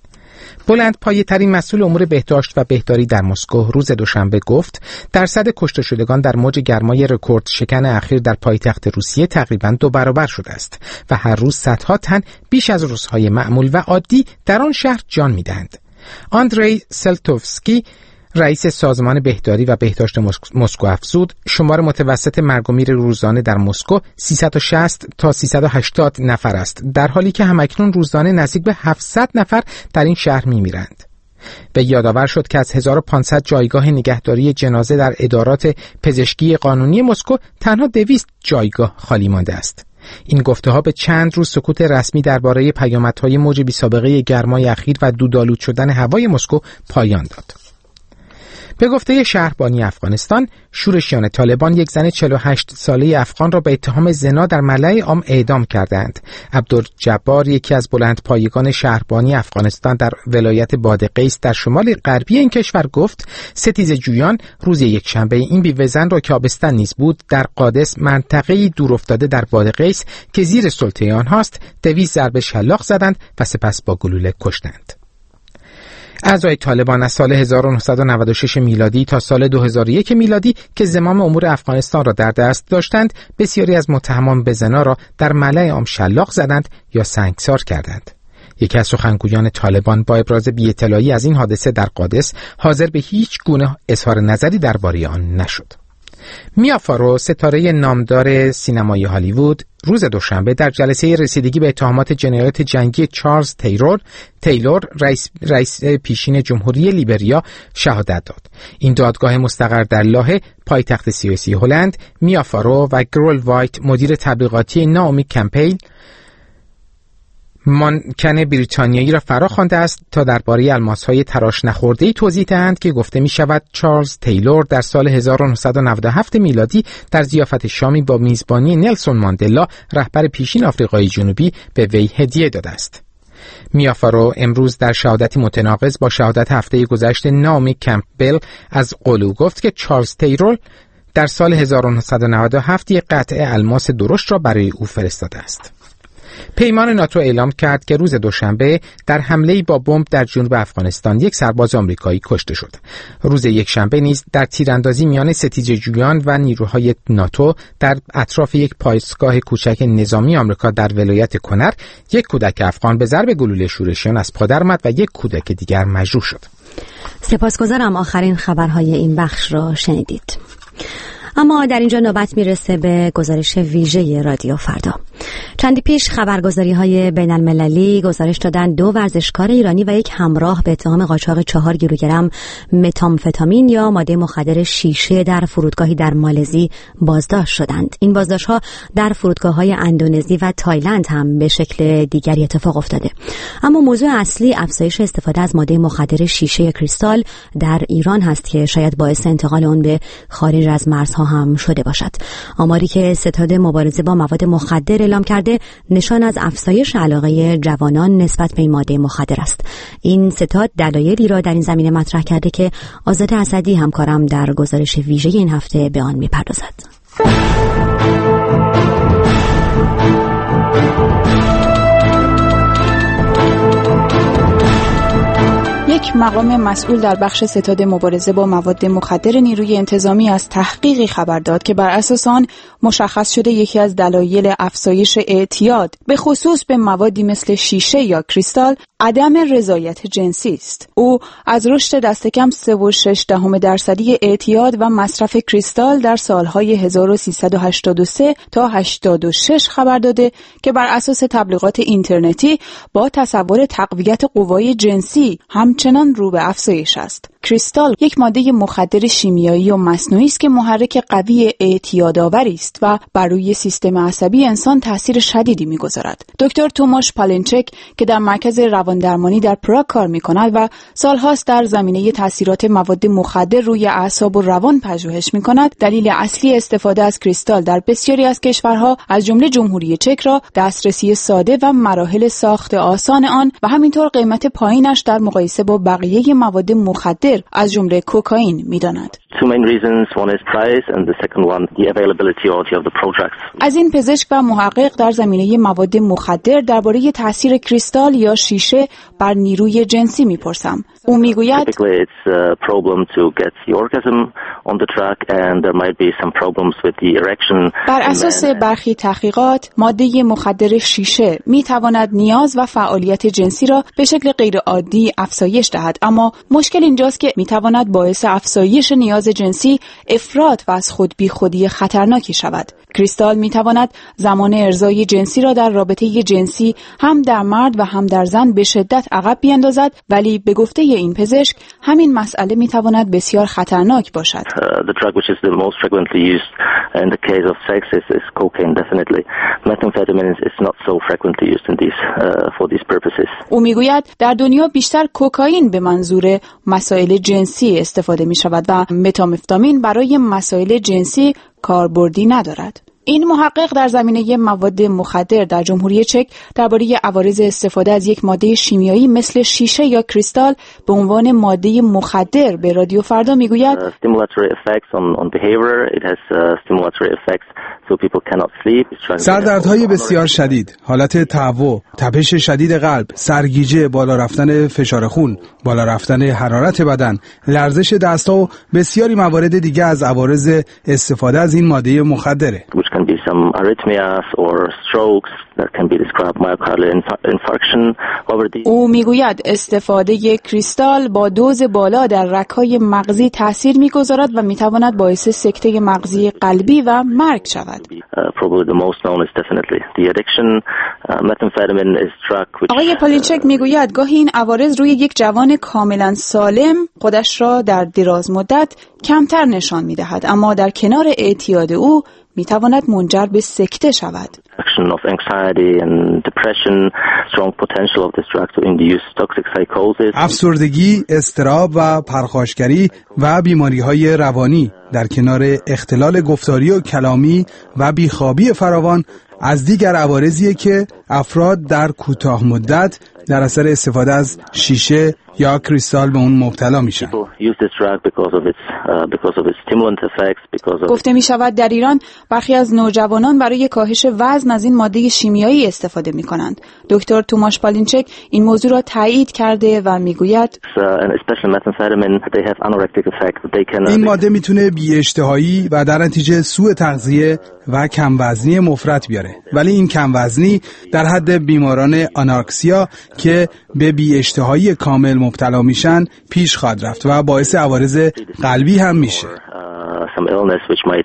بلند پایه ترین مسئول امور بهداشت و بهداری در مسکو روز دوشنبه گفت درصد کشته شدگان در موج گرمای رکورد شکن اخیر در پایتخت روسیه تقریباً دو برابر شده است و هر روز صدها تن بیش از روزهای معمول و عادی در آن شهر جان می‌دهند. آندری سلتوفسکی رئیس سازمان بهداری و بهداشت مسکو افزود شمار متوسط مرگ و میر روزانه در مسکو سیصد و شصت تا سیصد و هشتاد نفر است، در حالی که همکنون روزانه نزدیک به هفتصد نفر در این شهر می‌میرند. به یادآور شد که از هزار و پانصد جایگاه نگهداری جنازه در ادارات پزشکی قانونی مسکو تنها دویست جایگاه خالی مانده است. این گفته‌ها به چند روز سکوت رسمی درباره پیامدهای موج بی‌سابقه گرمای اخیر و دودآلود شدن هوای مسکو پایان داد. به گفته شهربانی افغانستان، شورشیان طالبان یک زن چهل و هشت ساله افغان را به اتهام زنا در ملأ عام اعدام کردند. عبدالجبار، یکی از بلندپایگان شهربانی افغانستان در ولایت بادغیس در شمال غربی این کشور گفت ستیزه جویان روز یکشنبه این بیوه زن را که آبستن نیز بود در قادس، منطقه‌ای دورافتاده در بادغیس که زیر سلطه آنهاست، دویست ضربه شلاق زدند و سپس با گلوله کشتند. اعضای طالبان از سال هزار و نهصد و نود و شش میلادی تا سال دو هزار و یک میلادی که زمام امور افغانستان را در دست داشتند، بسیاری از متهمان به زنا را در ملأ عام شلاق زدند یا سنگسار کردند. یکی از سخنگویان طالبان با ابراز بی‌اطلاعی از این حادثه در قادس حاضر به هیچ گونه اظهار نظری درباره آن نشد. میا فارو، ستاره نامدار سینمای هالیوود، روز دوشنبه در جلسه رسیدگی به اتهامات جنایات جنگی چارلز تیلور تیلور رئیس, رئیس پیشین جمهوری لیبریا شهادت داد. این دادگاه مستقر در لاهه، پایتخت سیاسی هلند، میا فارو و گرول وایت، مدیر تبلیغاتی ناومی کمپین مانکن بریتانیایی را فرا خوانده است تا درباره الماس‌های تراش نخورده‌ای توضیح دهند که گفته می‌شود چارلز تیلور در سال هزار و نهصد و نود و هفت میلادی در ضیافت شامی با میزبانی نلسون ماندلا، رهبر پیشین آفریقای جنوبی، به وی هدیه داده است. میا فارو امروز در شهادتی متناقض با شهادت هفته گذشته نامی کمپبل از قول گفت که چارلز تیلور در سال هزار و نهصد و نود و هفت یک قطعه الماس درشت را برای او فرستاده است. پیمان ناتو اعلام کرد که روز دوشنبه در حمله‌ای با بمب در جنوب افغانستان یک سرباز آمریکایی کشته شد. روز یکشنبه نیز در تیراندازی میان ستیزه‌جویان و نیروهای ناتو در اطراف یک پایگاه کوچک نظامی آمریکا در ولایت کنر، یک کودک افغان به ضرب گلوله شورشیان از پا درآمد و یک کودک دیگر مجروح شد. سپاسگزارم. آخرین خبرهای این بخش را شنیدید. اما در اینجا نوبت میرسه به گزارش ویژه رادیو فردا. چندی پیش خبرگزاری های بین المللی گزارش دادن دو ورزشکار ایرانی و یک همراه به اتهام قاچاق چهار کیلوگرم متامفتامین یا ماده مخدر شیشه در فرودگاهی در مالزی بازداشت شدند. این بازداشت‌ها در فرودگاه‌های اندونزی و تایلند هم به شکل دیگری اتفاق افتاده. اما موضوع اصلی افزایش استفاده از ماده مخدر شیشه کریستال در ایران هست که شاید باعث انتقال اون به خارج از مرزها هم شده باشد. آماری که ستاد مبارزه با مواد مخدر اعلام کرده نشان از افزایش علاقه جوانان نسبت به این ماده مخدر است. این ستاد دلایلی را در این زمینه مطرح کرده که آزاده اسدی همکارم در گزارش ویژه این هفته به آن می‌پردازد. یک مقام مسئول در بخش ستاد مبارزه با مواد مخدر نیروی انتظامی از تحقیقی خبر داد که بر اساس آن مشخص شده یکی از دلایل افزایش اعتیاد به خصوص به موادی مثل شیشه یا کریستال عدم رضایت جنسی است. او از رشد دست کم سه و شش دهم درصدی اعتیاد و مصرف کریستال در سالهای هزار و سیصد و هشتاد و سه تا هشتاد و شش خبر داده که بر اساس تبلیغات اینترنتی با تصور تقویت قوای جنسی همچنان رو به افزایش است. کریستال یک ماده مخدر شیمیایی و مصنوعی است که محرک قوی اعتیادآوری است و بر روی سیستم عصبی انسان تاثیر شدیدی می‌گذارد. دکتر توماش پالنچک که در مرکز رواندرمانی در پراگ کار می‌کند و سال‌هاست در زمینه تاثیرات مواد مخدر روی اعصاب و روان پژوهش می‌کند، دلیل اصلی استفاده از کریستال در بسیاری از کشورها از جمله جمهوری چک را دسترسی ساده و مراحل ساخت آسان آن و همینطور قیمت پایینش در مقایسه با بقیه مواد مخدر از جمله کوکائین می‌داند. از این پزشک و محقق در زمینه مواد مخدر درباره تاثیر کریستال یا شیشه بر نیروی جنسی میپرسم. او میگوید بر اساس برخی تحقیقات ماده مخدر شیشه میتواند نیاز و فعالیت جنسی را به شکل غیر عادی افزایش دهد، اما مشکل اینجاست که میتواند باعث افزایش نیاز جنسی افراط و از خود بی خودی خطرناکی شود. کریستال میتواند زمان ارضای جنسی را در رابطه جنسی هم در مرد و هم در زن به شدت عقب بیاندازد، ولی به گفته این پزشک همین مسئله میتواند بسیار خطرناک باشد. او میگوید در دنیا بیشتر کوکائین به منظور مسائل جنسی استفاده می شود و متامفتامین برای مسائل جنسی کاربردی ندارد. این محقق در زمینه مواد مخدر در جمهوری چک درباره عوارض استفاده از یک ماده شیمیایی مثل شیشه یا کریستال به عنوان ماده مخدر به رادیو فردا میگوید سردردهای بسیار شدید، حالت تهوع، تپش شدید قلب، سرگیجه، بالا رفتن فشار خون، بالا رفتن حرارت بدن، لرزش دست‌ها و بسیاری موارد دیگه از عوارض استفاده از این ماده مخدره. can be some arrhythmias or strokes that can be described myocardial infarction. او میگوید استفاده کریستال با دوز بالا در رگ‌های مغزی تاثیر میگذارد و میتواند باعث سکته مغزی قلبی و مرگ شود. آقای پالینچک میگوید گاهی این عوارض روی یک جوان کاملا سالم خودش را در دراز مدت کمتر نشان میدهد، اما در کنار اعتیاد او میتواند منجر به سکته شود. افسردگی، اضطراب و پرخاشگری و بیماری‌های روانی در کنار اختلال گفتاری و کلامی و بیخوابی فراوان از دیگر عوارضیه که افراد در کوتاه مدت در اثر استفاده از شیشه یا کریستال به اون مبتلا میشن. گفته می شود در ایران برخی از نوجوانان برای کاهش وزن از این ماده شیمیایی استفاده می کنند. دکتر توماش پالینچک این موضوع را تایید کرده و می گوید این ماده میتونه بی اشتهایی و در نتیجه سوء تغذیه و کم وزنی مفرط بیاره، ولی این کم وزنی در حد بیماران آنارکسیا که به بی اشتهایی کامل مبتلا میشن پیش خواهد رفت و باعث عوارض قلبی هم میشه. some illness which might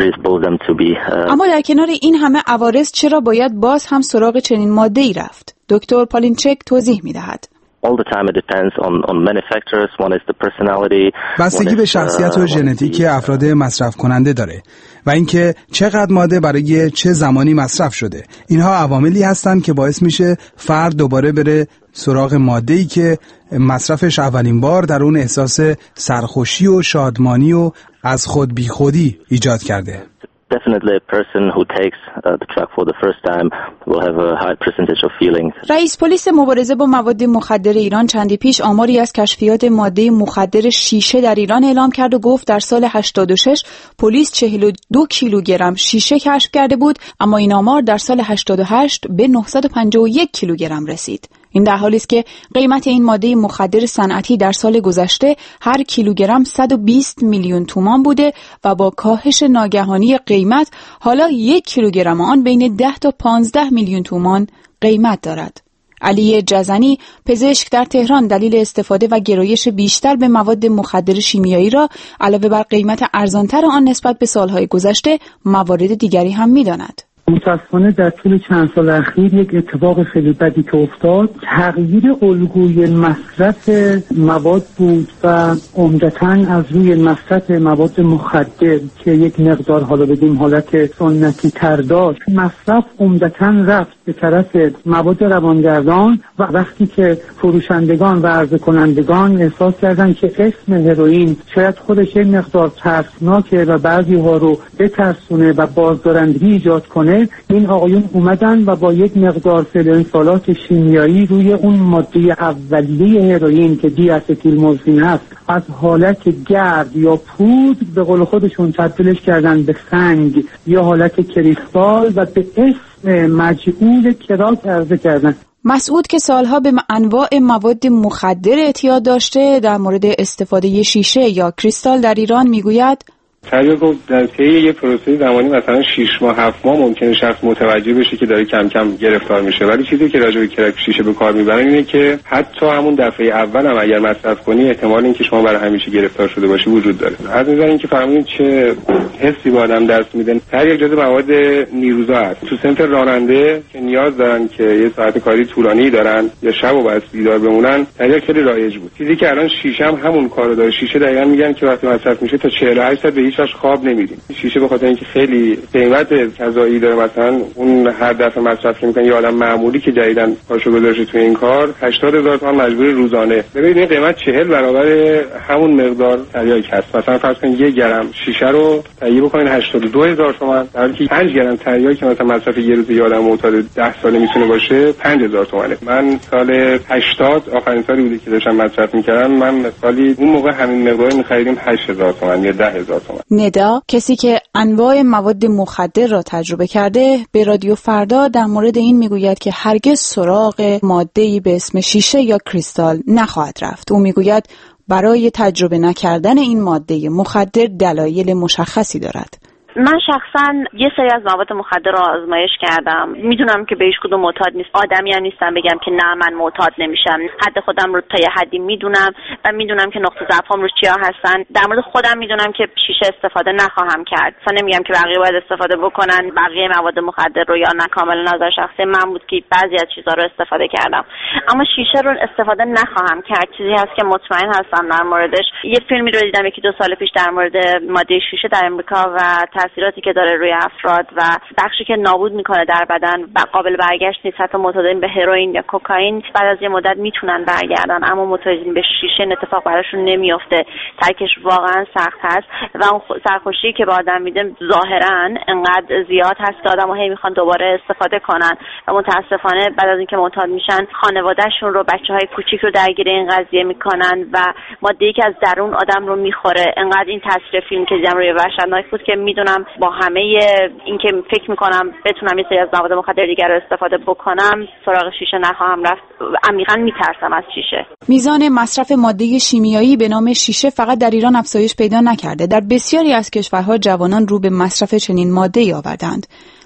predispose them to be uh... اما در کنار این همه عوارض چرا باید باز هم سراغ چنین ماده‌ای رفت؟ دکتر پالینچک توضیح می‌دهد. All the time it depends on on many factors. One is the personality. بستگی به شخصیت و ژنتیک افراد مصرف کننده داره و اینکه چقدر ماده برای چه زمانی مصرف شده. اینها عواملی هستند که باعث میشه فرد دوباره بره سراغ ماده‌ای که مصرفش اولین بار در اون احساس سرخوشی و شادمانی و از خود بیخودی ایجاد کرده. Definitely a person who takes uh, the drug for the first time will have a high percentage of feelings. رئیس پلیس مبارزه با مواد مخدر ایران چندی پیش آماری از کشفیات ماده مخدر شیشه در ایران اعلام کرد و گفت در سال هشتاد و شش پلیس چهل و دو کیلوگرم شیشه کشف کرده بود، اما این آمار در سال هشتاد و هشت به نهصد و پنجاه و یک کیلوگرم رسید. این در حالی است که قیمت این ماده مخدر صنعتی در سال گذشته هر کیلوگرم صد و بیست میلیون تومان بوده و با کاهش ناگهانی قیمت حالا یک کیلوگرم آن بین ده تا پانزده میلیون تومان قیمت دارد. علی جزنی، پزشک در تهران، دلیل استفاده و گرایش بیشتر به مواد مخدر شیمیایی را علاوه بر قیمت ارزانتر آن نسبت به سالهای گذشته موارد دیگری هم می‌داند. متاسفانه در طول چند سال اخیر یک اتفاق خیلی بدی که افتاد تغییر الگوی مصرف مواد بود و عمدتاً از روی مصرف مواد مخدر که یک مقدار حالا بگیم حالت سنتی تر داشت، مصرف عمدتاً رفت به طرف مواد روانگردان و وقتی که فروشندگان و عرضه کنندگان احساس کردن که اسم هروئین شاید خودش یک مقدار ترسناکه و بعضی ها رو بترسونه و بازدارندگی ایجاد کنه، این آقایون اومدن و با یک مقدار فلزات شیمیایی روی اون ماده اولیه هروئین که دی استیل مورفین هست از حالت گرد یا پودر به قول خودشون تبدیلش کردن به سنگ یا حالت کریستال و به اسم مجعول کراک عرضه کردن. مسعود که سالها به انواع مواد مخدر اعتیاد داشته در مورد استفاده شیشه یا کریستال در ایران میگوید تقریبا گفت در طی یه پروسه زمانی مثلا شش ماه هفت ماه ممکنه شخص متوجه بشه که داره کم کم گرفتار میشه، ولی چیزی که راجع به کرک شیشه به کار میبرن اینه که حتی همون دفعه اول هم اگر مصرف کنی احتمال اینکه شما برای همیشه گرفتار شده باشی وجود داره. از نظر اینکه فهمیدین چه حسی به آدم دست میدن، هر یک جزء مواد نیروزا هست تو صنف راننده که نیاز دارن که یه ساعت کاری طولانی دارن یا شب و بس بیدار بمونن، تقریبا خیلی رایج بود. چیزی که الان شیشه هم همون کارو داره. شیشه دقیقاً میگن که وقتی مصرف میشه تا چهل و هشت ساعت به هیچ وجه خواب نمیدیم. شیشه به خاطر اینکه خیلی قیمت کذایی داره، مثلا اون هر دفعه مصرف که میکنه یه آدم معمولی که جدیدن پاشو گذاشته تو این کار هشتاد هزار تومان مجبور روزانه. ببینید این قیمت چهل برابر همون مقدار تریاک هست. مثلا فرض کنید یک گرم شیشه رو تهیه بکنید هشتاد و دو هزار تومان، در حالی که پنج گرم تریاک مثلا مصرف یه روز یه آدم معتاد ده ساله میتونه باشه پنج هزار تومانه. من سال هشتاد آخرین سالی بوده که داشتم مصرف میکردم، من سالی اون موقع همین مقدار می‌خریدیم هشت هزار تومان یا ده هزار تومان. ندا کسی که انواع مواد مخدر را تجربه کرده به رادیو فردا در مورد این میگوید که هرگز سراغ ماده‌ای به اسم شیشه یا کریستال نخواهد رفت. او میگوید برای تجربه نکردن این ماده مخدر دلایل مشخصی دارد. من شخصا یه سری از مواد مخدر رو آزمایش کردم. میدونم که به هیچ کدوم معتاد نیست. آدمی هم نیستم بگم که نه من معتاد نمیشم. حد خودم رو تا یه حدی میدونم و میدونم که نقطه ضعفام رو چیا هستن. در مورد خودم میدونم که شیشه استفاده نخواهم کرد. اصلا نمیگم که بقیه باید استفاده بکنن بقیه مواد مخدر رو یا نه، کاملا نظر شخصی من بود که بعضی از چیزا رو استفاده کردم، اما شیشه رو استفاده نخواهم کرد. چیزی هست که مطمئن هستم در موردش. یه فیلمی رو دیدم یکی دو سال پیش در مورد ماده شیشه در امریکا و تاثیراتی که داره روی افراد و بخشی که نابود میکنه در بدن و قابل برگشت نیست. حتی معتادین به هروئین یا کوکائین بعد از یه مدت میتونن برگردن، اما معتادین به شیشه این اتفاق براشون نمیفته. ترکش واقعا سخت هست و اون سرخوشی که به آدم میده ظاهرا انقدر زیاد هست که آدم‌ها هی میخوان دوباره استفاده کنن و متاسفانه بعد از اینکه معتاد میشن خانواده‌شون رو، بچه‌های کوچیک رو درگیر این قضیه میکنن و ماده‌ای که از درون آدم رو میخوره. انقدر این تاثیر فیلم که دیدم روی وحشتناک بود که میدونم با همه این که فکر میکنم بتونم یه سری از مواد مخدر دیگر رو استفاده بکنم سراغ شیشه نخواهم رفت. عمیقا میترسم از شیشه. میزان مصرف ماده شیمیایی به نام شیشه فقط در ایران افزایش پیدا نکرده. در بسیاری از کشورها جوانان رو به مصرف چنین ماده‌ای آوردند.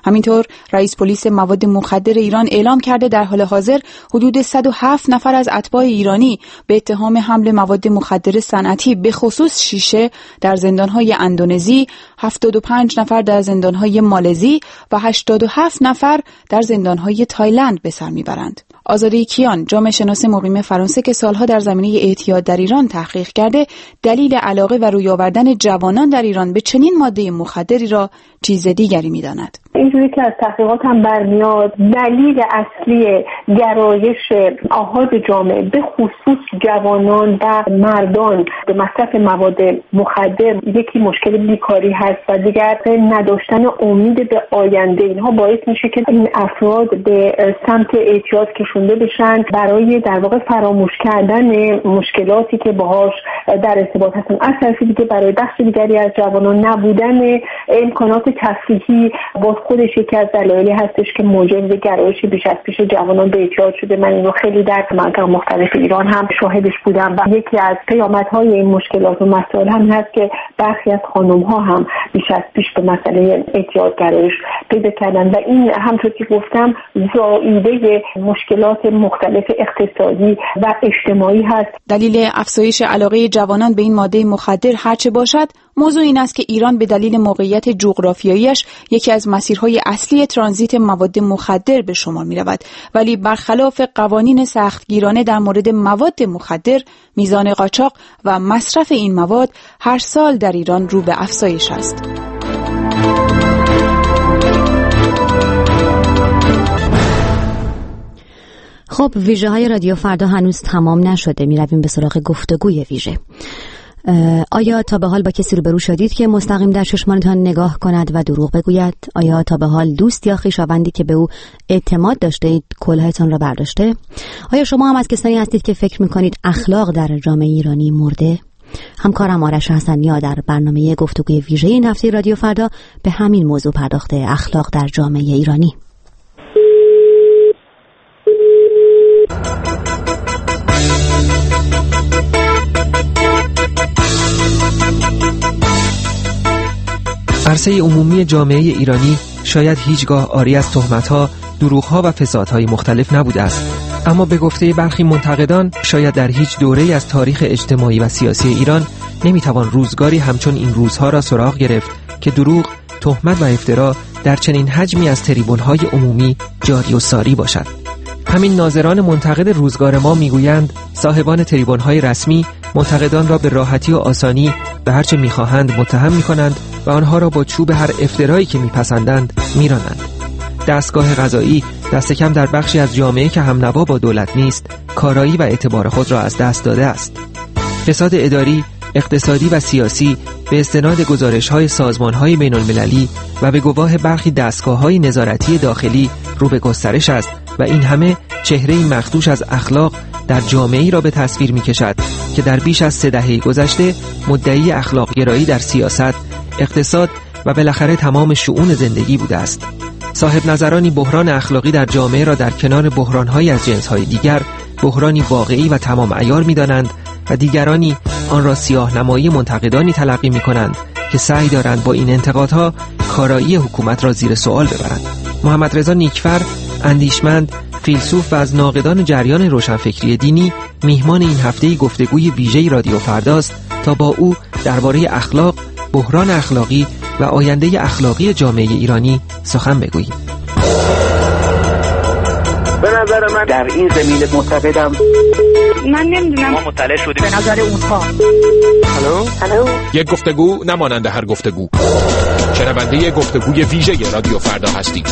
همینطور رئیس پلیس مواد مخدر ایران اعلام کرده در حال حاضر حدود صد و هفت نفر از اتباع ایرانی به اتهام حمل مواد مخدر صنعتی به خصوص شیشه در زندان‌های اندونزی، هفتاد و پنج نفر در زندان‌های مالزی و هشتاد و هفت نفر در زندان‌های تایلند به سر میبرند. آزاده کیان، جامعه شناس مقیم فرانسه که سالها در زمینه اعتیاد در ایران تحقیق کرده، دلیل علاقه و روی آوردن جوانان در ایران به چنین ماده مخدری را چیز دیگری می‌داند. اینجوری که از تحقیقات هم برمیاد، دلیل اصلی گرایش آحاد جامعه به خصوص جوانان و مردان به مصرف مواد مخدر یکی مشکل بیکاری هست و دیگر نداشتن امید به آینده. اینها باعث میشه که این افراد به سمت اعتیاد کشونده بشن برای در واقع فراموش کردن مشکلاتی که باهاش در ارتباط هستن. از طرفی دیگه برای بخش دیگری از جوانان نبودن امکانات تفریحی باز خودش یکی از دلایلی هستش که موجب گرایش بیش از پیش جوانان به اعتیاد شده. من اینو خیلی در مناطق مختلف ایران هم شاهدش بودم و یکی از پیامدهای این مشکلات و مسائل هم هست که برخی از خانم‌ها هم بیش از پیش به مسئله اعتیاد گرایش پیدا کردن و این همونطور که گفتم زائیده مشکلات مختلف اقتصادی و اجتماعی هست. دلیل افزایش علاقه جوانان به این ماده مخدر هرچه باشد، موضوع این است که ایران به دلیل موقعیت جغرافیاییش یکی از مسیرهای اصلی ترانزیت مواد مخدر به شمار می رود، ولی برخلاف قوانین سختگیرانه در مورد مواد مخدر، میزان قاچاق و مصرف این مواد هر سال در ایران رو به افزایش است. خب ویژه های رادیو فردا هنوز تمام نشده، می رویم به سراغ گفتگوی ویژه. آیا تا به حال با کسی روبرو شدید که مستقیم در چشمانتان نگاه کند و دروغ بگوید؟ آیا تا به حال دوست یا خویشاوندی که به او اعتماد داشته اید کلاهتان را برداشته؟ آیا شما هم از کسانی هستید که فکر می‌کنید اخلاق در جامعه ایرانی مرده؟ همکارم آرش حسنیا در برنامه گفتگوی ویژه این هفته رادیو فردا به همین موضوع پرداخته، اخلاق در جامعه ایرانی. عرصه عمومی جامعه ایرانی شاید هیچگاه عاری از تهمت‌ها، دروغ‌ها و فسادهای مختلف نبوده است، اما به گفته برخی منتقدان شاید در هیچ دوره‌ای از تاریخ اجتماعی و سیاسی ایران نمیتوان روزگاری همچون این روزها را سراغ گرفت که دروغ، تهمت و افترا در چنین حجمی از تریبون‌های عمومی جاری و ساری باشد. همین ناظران منتقد روزگار ما میگویند صاحبان تریبون‌های رسمی منتقدان را به راحتی و آسانی به هر چه می‌خواهند متهم می‌کنند و آنها را با چوب هر افترایی که می‌پسندند می‌رانند. دستگاه قضایی دست کم در بخشی از جامعه که همنوا با دولت نیست، کارایی و اعتبار خود را از دست داده است. فساد اداری، اقتصادی و سیاسی به استناد گزارش‌های سازمان‌های بین‌المللی و به گواه برخی دستگاه‌های نظارتی داخلی رو به گسترش است و این همه چهره‌ای مخدوش از اخلاق در جامعه‌ای را به تصویر می‌کشد که در بیش از سه دهه گذشته مدعی اخلاق گرایی در سیاست، اقتصاد و بالاخره تمام شؤون زندگی بوده است. صاحب نظرانی بحران اخلاقی در جامعه را در کنار بحران‌های از جنس‌های دیگر بحرانی واقعی و تمام عیار می‌دانند و دیگرانی آن را سیاه‌نمایی منتقدانی تلقی می‌کنند که سعی دارند با این انتقادها کارایی حکومت را زیر سوال ببرند. محمد رضا نیکفر، اندیشمند، فیلسوف و از ناقدان جریان روشنفکری دینی، میهمان این هفته گفتگوی ویژه رادیو فرداست تا با او درباره اخلاق، بحران اخلاقی و آینده اخلاقی جامعه ایرانی سخن بگوییم. به نظر من در این زمینه معتقدم من نمیدونم ما مطلع شدیم به نظر اونها. هلو هلو یک گفتگو نماننده هر گفتگو. شنونده گفتگوی ویژه رادیو فردا هستید.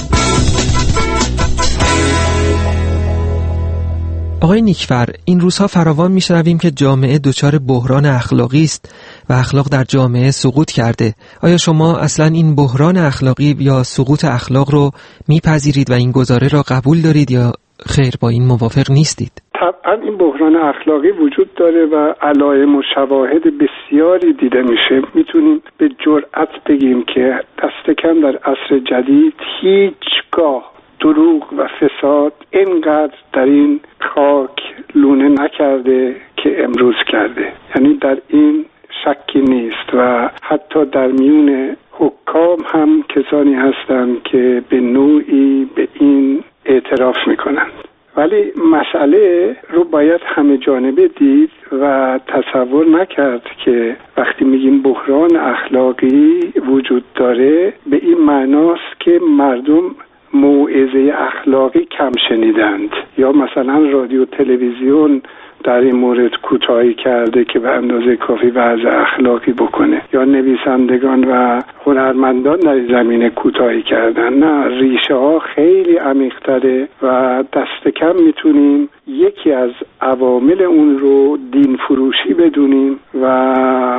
آقای نیکفر، این روزها فراوان میشنویم که جامعه دچار بحران اخلاقی است و اخلاق در جامعه سقوط کرده. آیا شما اصلا این بحران اخلاقی یا سقوط اخلاق رو میپذیرید و این گزاره را قبول دارید یا خیر با این موافق نیستید؟ طبعا این بحران اخلاقی وجود داره و علائم و شواهد بسیاری دیده میشه. میتونیم به جرئت بگیم که دست کم در عصر جدید هیچگاه دروغ و فساد اینقدر در این خاک لونه نکرده که امروز کرده. یعنی در این شکی نیست و حتی در میون حکام هم کسانی هستند که به نوعی به این اعتراف میکنند. ولی مسئله رو باید همه جانبه دید و تصور نکرد که وقتی میگیم بحران اخلاقی وجود داره به این معناست که مردم موعظه اخلاقی کم شنیدند یا مثلا رادیو تلویزیون در این مورد کوتاهی کرده که به اندازه کافی وضع اخلاقی بکنه یا نویسندگان و هنرمندان در این زمینه کوتاهی کردن. نه، ریشه ها خیلی عمیق‌تره و دست کم میتونیم یکی از عوامل اون رو دین فروشی بدونیم و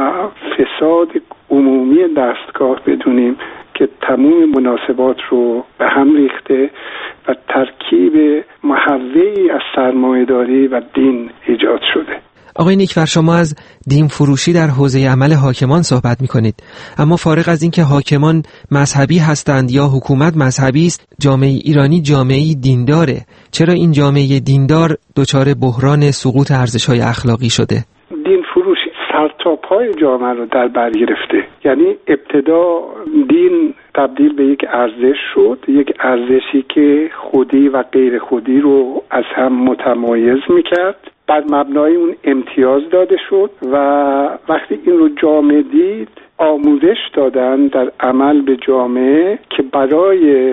فساد عمومی دستگاه بدونیم که تمام مناسبات رو به هم ریخته و ترکیب محوی از سرمایه‌داری و دین ایجاد شده. آقای نیکفر، شما از دین فروشی در حوزه عمل حاکمان صحبت می‌کنید، اما فارغ از اینکه حاکمان مذهبی هستند یا حکومت مذهبی است، جامعه ایرانی جامعه دینداره. چرا این جامعه دیندار دچار بحران سقوط ارزش‌های اخلاقی شده؟ دین فروشی سر تا پای جامعه رو در بر گرفته. یعنی ابتدا دین تبدیل به یک ارزش شد، یک ارزشی که خودی و غیر خودی رو از هم متمایز میکرد. بر مبنای اون امتیاز داده شد و وقتی این رو جامعه دید آموزش دادن در عمل به جامعه که برای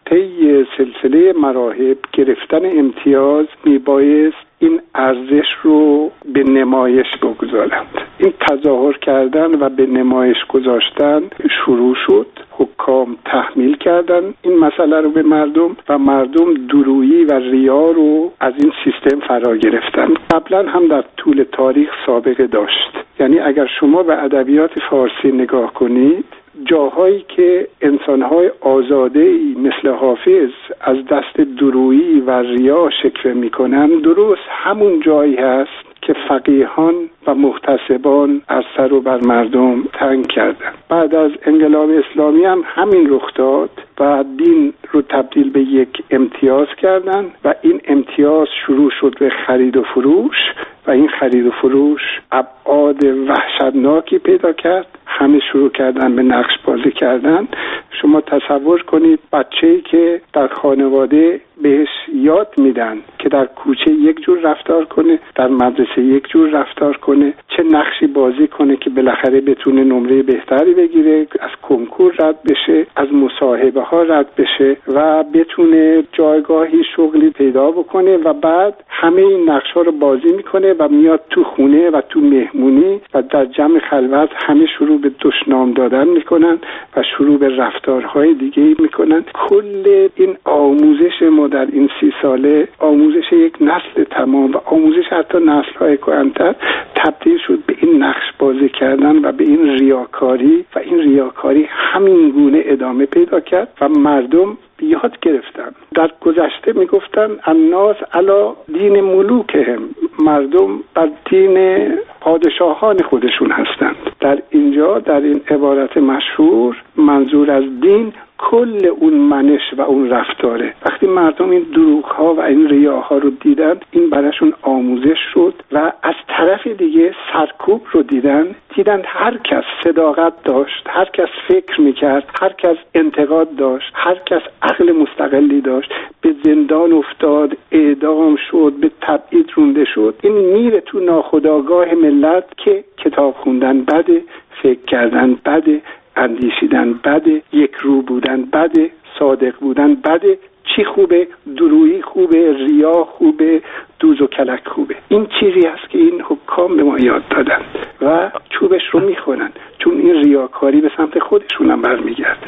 طی سلسله مراحل گرفتن امتیاز میبایست این ارزش رو به نمایش بگذارند. این تظاهر کردن و به نمایش گذاشتن شروع شد. حکام تحمیل کردن این مسئله رو به مردم و مردم درویی و ریا رو از این سیستم فرا گرفتن. قبلا هم در طول تاریخ سابقه داشت. یعنی اگر شما به ادبیات فارسی نگاه کنید، جاهایی که انسانهای آزاده‌ای مثل حافظ از دست درویی و ریا شکوه میکنن، درست همون جایی هست که فقیهان و محتسبان از سر و بر مردم تنگ کردن. بعد از انقلاب اسلامی هم همین رخ داد و دین رو تبدیل به یک امتیاز کردن و این امتیاز شروع شد به خرید و فروش و این خرید و فروش ابعاد وحشتناکی پیدا کرد. همه شروع کردن به نقش بازی کردن. شما تصور کنید بچه‌ای که در خانواده بهش یاد میدن که در کوچه یک جور رفتار کنه، در مدرسه یک جور رفتار کنه، چه نقشی بازی کنه که بالاخره بتونه نمره بهتری بگیره، از کنکور رد بشه، از مصاحبه ها رد بشه و بتونه جایگاهی شغلی پیدا بکنه و بعد همه این نقش ها رو بازی میکنه و میاد تو خونه و تو مهمونی و در جمع خلوت همه شروع به دشنام دادن میکنن و شروع به رفتارهای دیگه میکنن. کل این آموزش ما در این سی ساله آموزش یک نسل تمام و آموزش حتی نسل‌های کهن‌تر تبدیل شد به این نقش بازی کردن و به این ریاکاری و این ریاکاری همین گونه ادامه پیدا کرد و مردم یاد گرفتن. در گذشته میگفتن الناس علی دین ملوکهم، مردم بر دین پادشاهان خودشون هستند. در اینجا در این عبارت مشهور منظور از دین کل اون منش و اون رفتاره. وقتی مردم این دروغ ها و این ریاها رو دیدن، این براشون آموزش شد و از طرف دیگه سرکوب رو دیدن. دیدن هر کس صداقت داشت، هر کس فکر میکرد، هر کس انتقاد داشت، هر کس عقل مستقلی داشت، به زندان افتاد، اعدام شد، به تبعید رونده شد. این میره تو ناخودآگاه ملت که کتاب خوندن بده، فکر کردن بده، اندیشیدن بده، یک رو بودن بده، صادق بودن بده. چی خوبه؟ درویی خوبه، ریا خوبه، دوز و کلک خوبه. این چیزی هست که این حکام به ما یاد دادن و چوبش رو میخونن، چون این ریاکاری به سمت خودشون هم برمیگرده.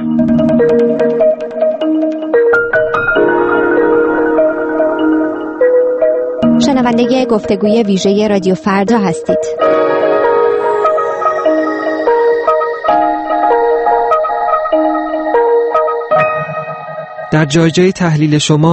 شنونده گفتگوی ویژه رادیو فردا هستید. در جای جای تحلیل شما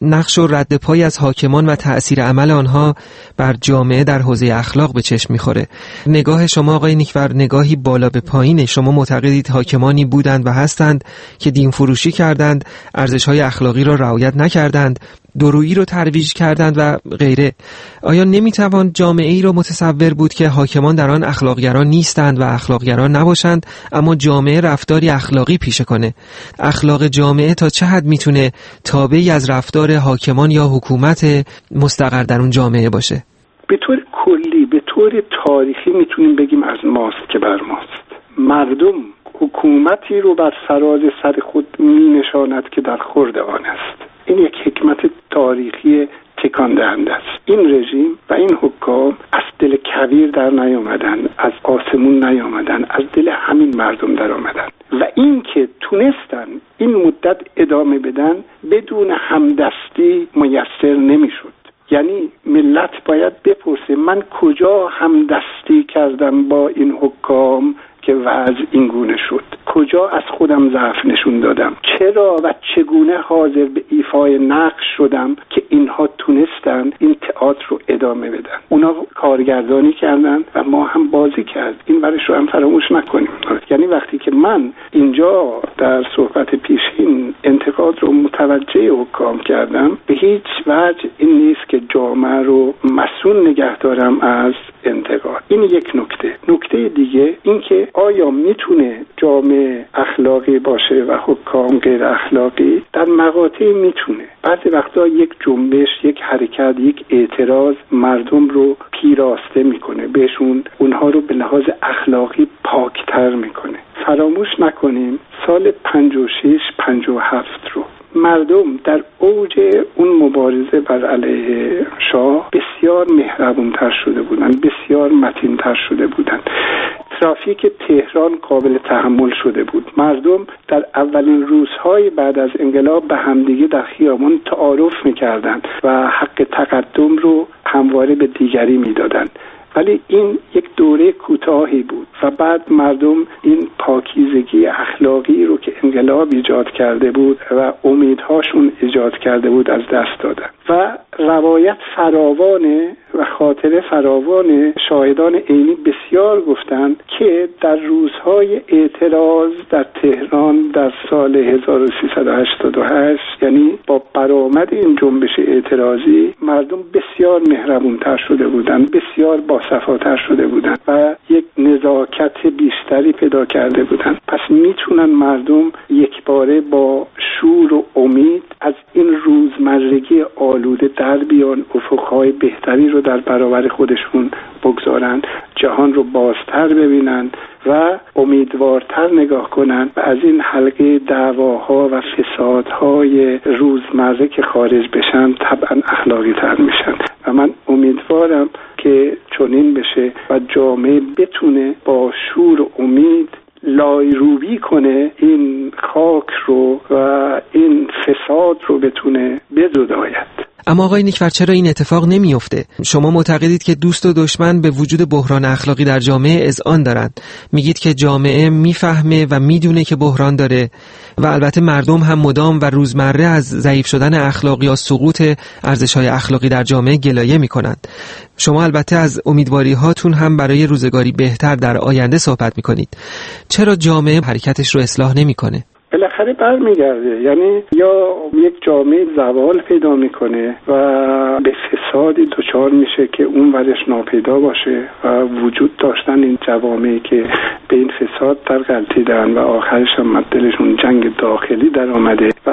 نقش و رد پای از حاکمان و تأثیر عمل آنها بر جامعه در حوزه اخلاق به چشم میخوره. نگاه شما آقای نیکفر نگاهی بالا به پایینه. شما معتقدید حاکمانی بودند و هستند که دین فروشی کردند، ارزش‌های اخلاقی را رعایت نکردند، دورویی رو ترویج کردند و غیره. آیا نمیتوان جامعه ای را متصور بود که حاکمان در آن اخلاقگران نیستند و اخلاقگران نباشند، اما جامعه رفتاری اخلاقی پیشه کنه؟ اخلاق جامعه تا چه حد میتونه تابعی از رفتار حاکمان یا حکومت مستقر در اون جامعه باشه؟ به طور کلی، به طور تاریخی میتونیم بگیم از ماست که بر ماست. مردم حکومتی رو بر فراز سر خود می نشاند که در خورد آن است. این یک حکمت تاریخی تکان دهنده است. این رژیم و این حکام از دل کویر در نیامدن، از آسمون نیامدن، از دل همین مردم در آمدن و این که تونستن این مدت ادامه بدن بدون همدستی میسر نمیشد. یعنی ملت باید بپرسه من کجا همدستی کردم با این حکام که وضع این گونه شد؟ کجا از خودم ضعف نشون دادم؟ چرا و چگونه حاضر به ایفای نقش شدم که اینها تونستن این تئاتر رو ادامه بدن؟ اونا کارگردانی کردن و ما هم بازی کرد. این ورش رو هم فراموش نکنیم. یعنی وقتی که من اینجا در صحبت پیشین انتقاد رو متوجه حکام کردم، به هیچ وجه این نیست که جامعه رو مسئول نگه دارم از انتقاد. این یک نکته. نکته دیگه این که آیا میتونه جامعه اخلاقی باشه و حکام غیر اخلاقی؟ در مقاطعی میتونه. بعضی وقتا یک جنبش، یک حرکت، یک اعتراض مردم رو پیراسته میکنه، بهشون اونها رو به لحاظ اخلاقی پاکتر میکنه. فراموش نکنیم سال پنجاه و شش پنجاه و هفت رو مردم در اوج اون مبارزه بر علیه شاه بسیار مهربونتر شده بودن، بسیار متینتر شده بودن. ترافیک تهران قابل تحمل شده بود. مردم در اولین روزهای بعد از انقلاب به همدیگه در خیابان تعارف میکردن و حق تقدم رو همواره به دیگری میدادن. ولی این یک دوره کوتاهی بود و بعد مردم این پاکیزگی اخلاقی رو که انقلاب ایجاد کرده بود و امیدهاشون ایجاد کرده بود از دست دادن و روایت فراوانه و خاطره فراوانه. شاهدان عینی بسیار گفتند که در روزهای اعتراض در تهران در سال هزار و سیصد و هشتاد و هشت، یعنی با برآمد این جنبش اعتراضی، مردم بسیار مهربونتر شده بودند، بسیار باصفاتر شده بودند و یک نزاکت بیشتری پیدا کرده بودند. پس میتونن مردم یک باره با شور و امید از این روزمرگی آلوده در بیان، افقهای بهتری رو در برابر خودشون بگذارن، جهان رو بازتر ببینن و امیدوارتر نگاه کنن و از این حلقه دعواها و فسادهای روزمره که خارج بشن طبعا اخلاقی تر میشن و من امیدوارم که چنین بشه و جامعه بتونه با شور و امید لایروبی کنه، این خاک رو و این فساد رو بتونه بزداید. اما آقای نیکفر چرا این اتفاق نمیفته؟ شما معتقدید که دوست و دشمن به وجود بحران اخلاقی در جامعه اذعان دارند. میگید که جامعه میفهمه و میدونه که بحران داره و البته مردم هم مدام و روزمره از ضعیف شدن اخلاقی یا سقوط ارزش‌های اخلاقی در جامعه گلایه میکنند. شما البته از امیدواری هاتون هم برای روزگاری بهتر در آینده صحبت میکنید. چرا جامعه حرکتش رو اصلاح نمیکنه؟ بالاخره برمیگرده. یعنی یا یک جامعه زوال پیدا میکنه و به فسادی دچار میشه که اون ورش ناپیدا باشه و وجود داشتن این جوامعی که به این فساد در غلطیدن و آخرش هم دلشون جنگ داخلی در آمده و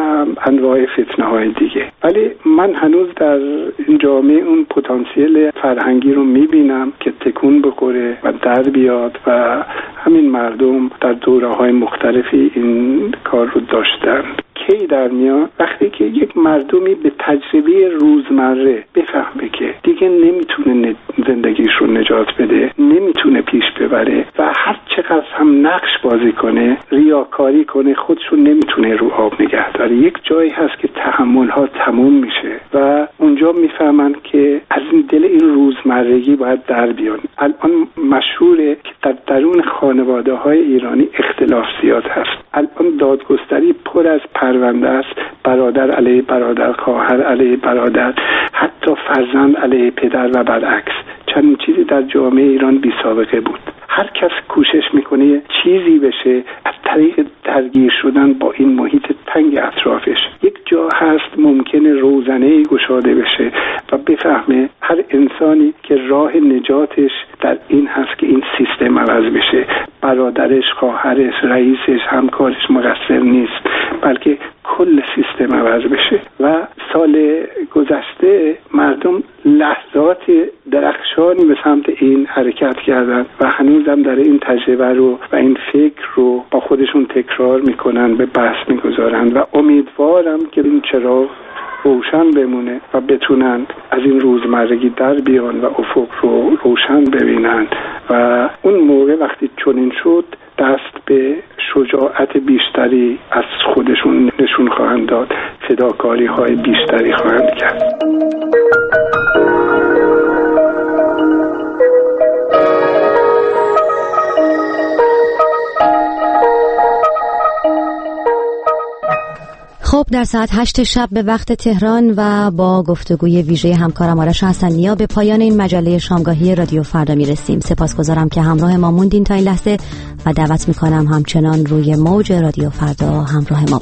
انواع فتنه های دیگه. ولی من هنوز در این جامعه اون پتانسیل فرهنگی رو میبینم که تکون بخوره و در بیاد و همین مردم در دوره‌های مختلفی این کار رو داشتن. کی در میاد؟ وقتی که یک مردمی به تجربه روزمره بفهمه که دیگه نمیتونه زندگیش رو نجات بده، نمیتونه پیش ببره و هر چقدر هم نقش بازی کنه، ریاکاری کنه، خودشو نمیتونه رو آب نگه داره. یک جایی هست که تحمل‌ها تموم میشه و اونجا میفهمن که از این دل این روزمرگی باید در بیان. الان مشهوره که در درون خانواده‌های ایرانی اختلاف زیاد هست. الان دادگستری پر از پرونده است، برادر علیه برادر، خواهر علیه برادر، حتی فرزند علیه پدر و برعکس. چنین چیزی در جامعه ایران بی سابقه بود. هر کس کوشش میکنه چیزی بشه از طریق درگیر شدن با این محیط تنگ اطرافش. یک جا هست ممکنه روزنه گشاده بشه و بفهمه هر انسانی که راه نجاتش در این هست که این سیستم عوض بشه. برادرش، خواهرش، رئیسش، همکارش مقصر نیست، بلکه کل سیستم عوض بشه. و سال گذشته مردم لحظات درخشانی به سمت این حرکت کردن و هنوزم در این تجربه رو و این فکر رو با خودشون تکرار میکنن، به بحث میگذارن و امیدوارم که این چراغ روشن بمونه و بتونن از این روزمرگی در بیان و افق رو روشن ببینن و اون موقع وقتی چنین شد دست به شجاعت بیشتری از خودشون نشون خواهند داد، فداکاری های بیشتری خواهند کرد. خب در ساعت هشت شب به وقت تهران و با گفتگوی ویژه همکارم آرش حسنیا به پایان این مجله شامگاهی رادیو فردا میرسیم. سپاسگزارم که همراه ما موندین تا این لحظه و دعوت میکنم همچنان روی موج رادیو فردا همراه ما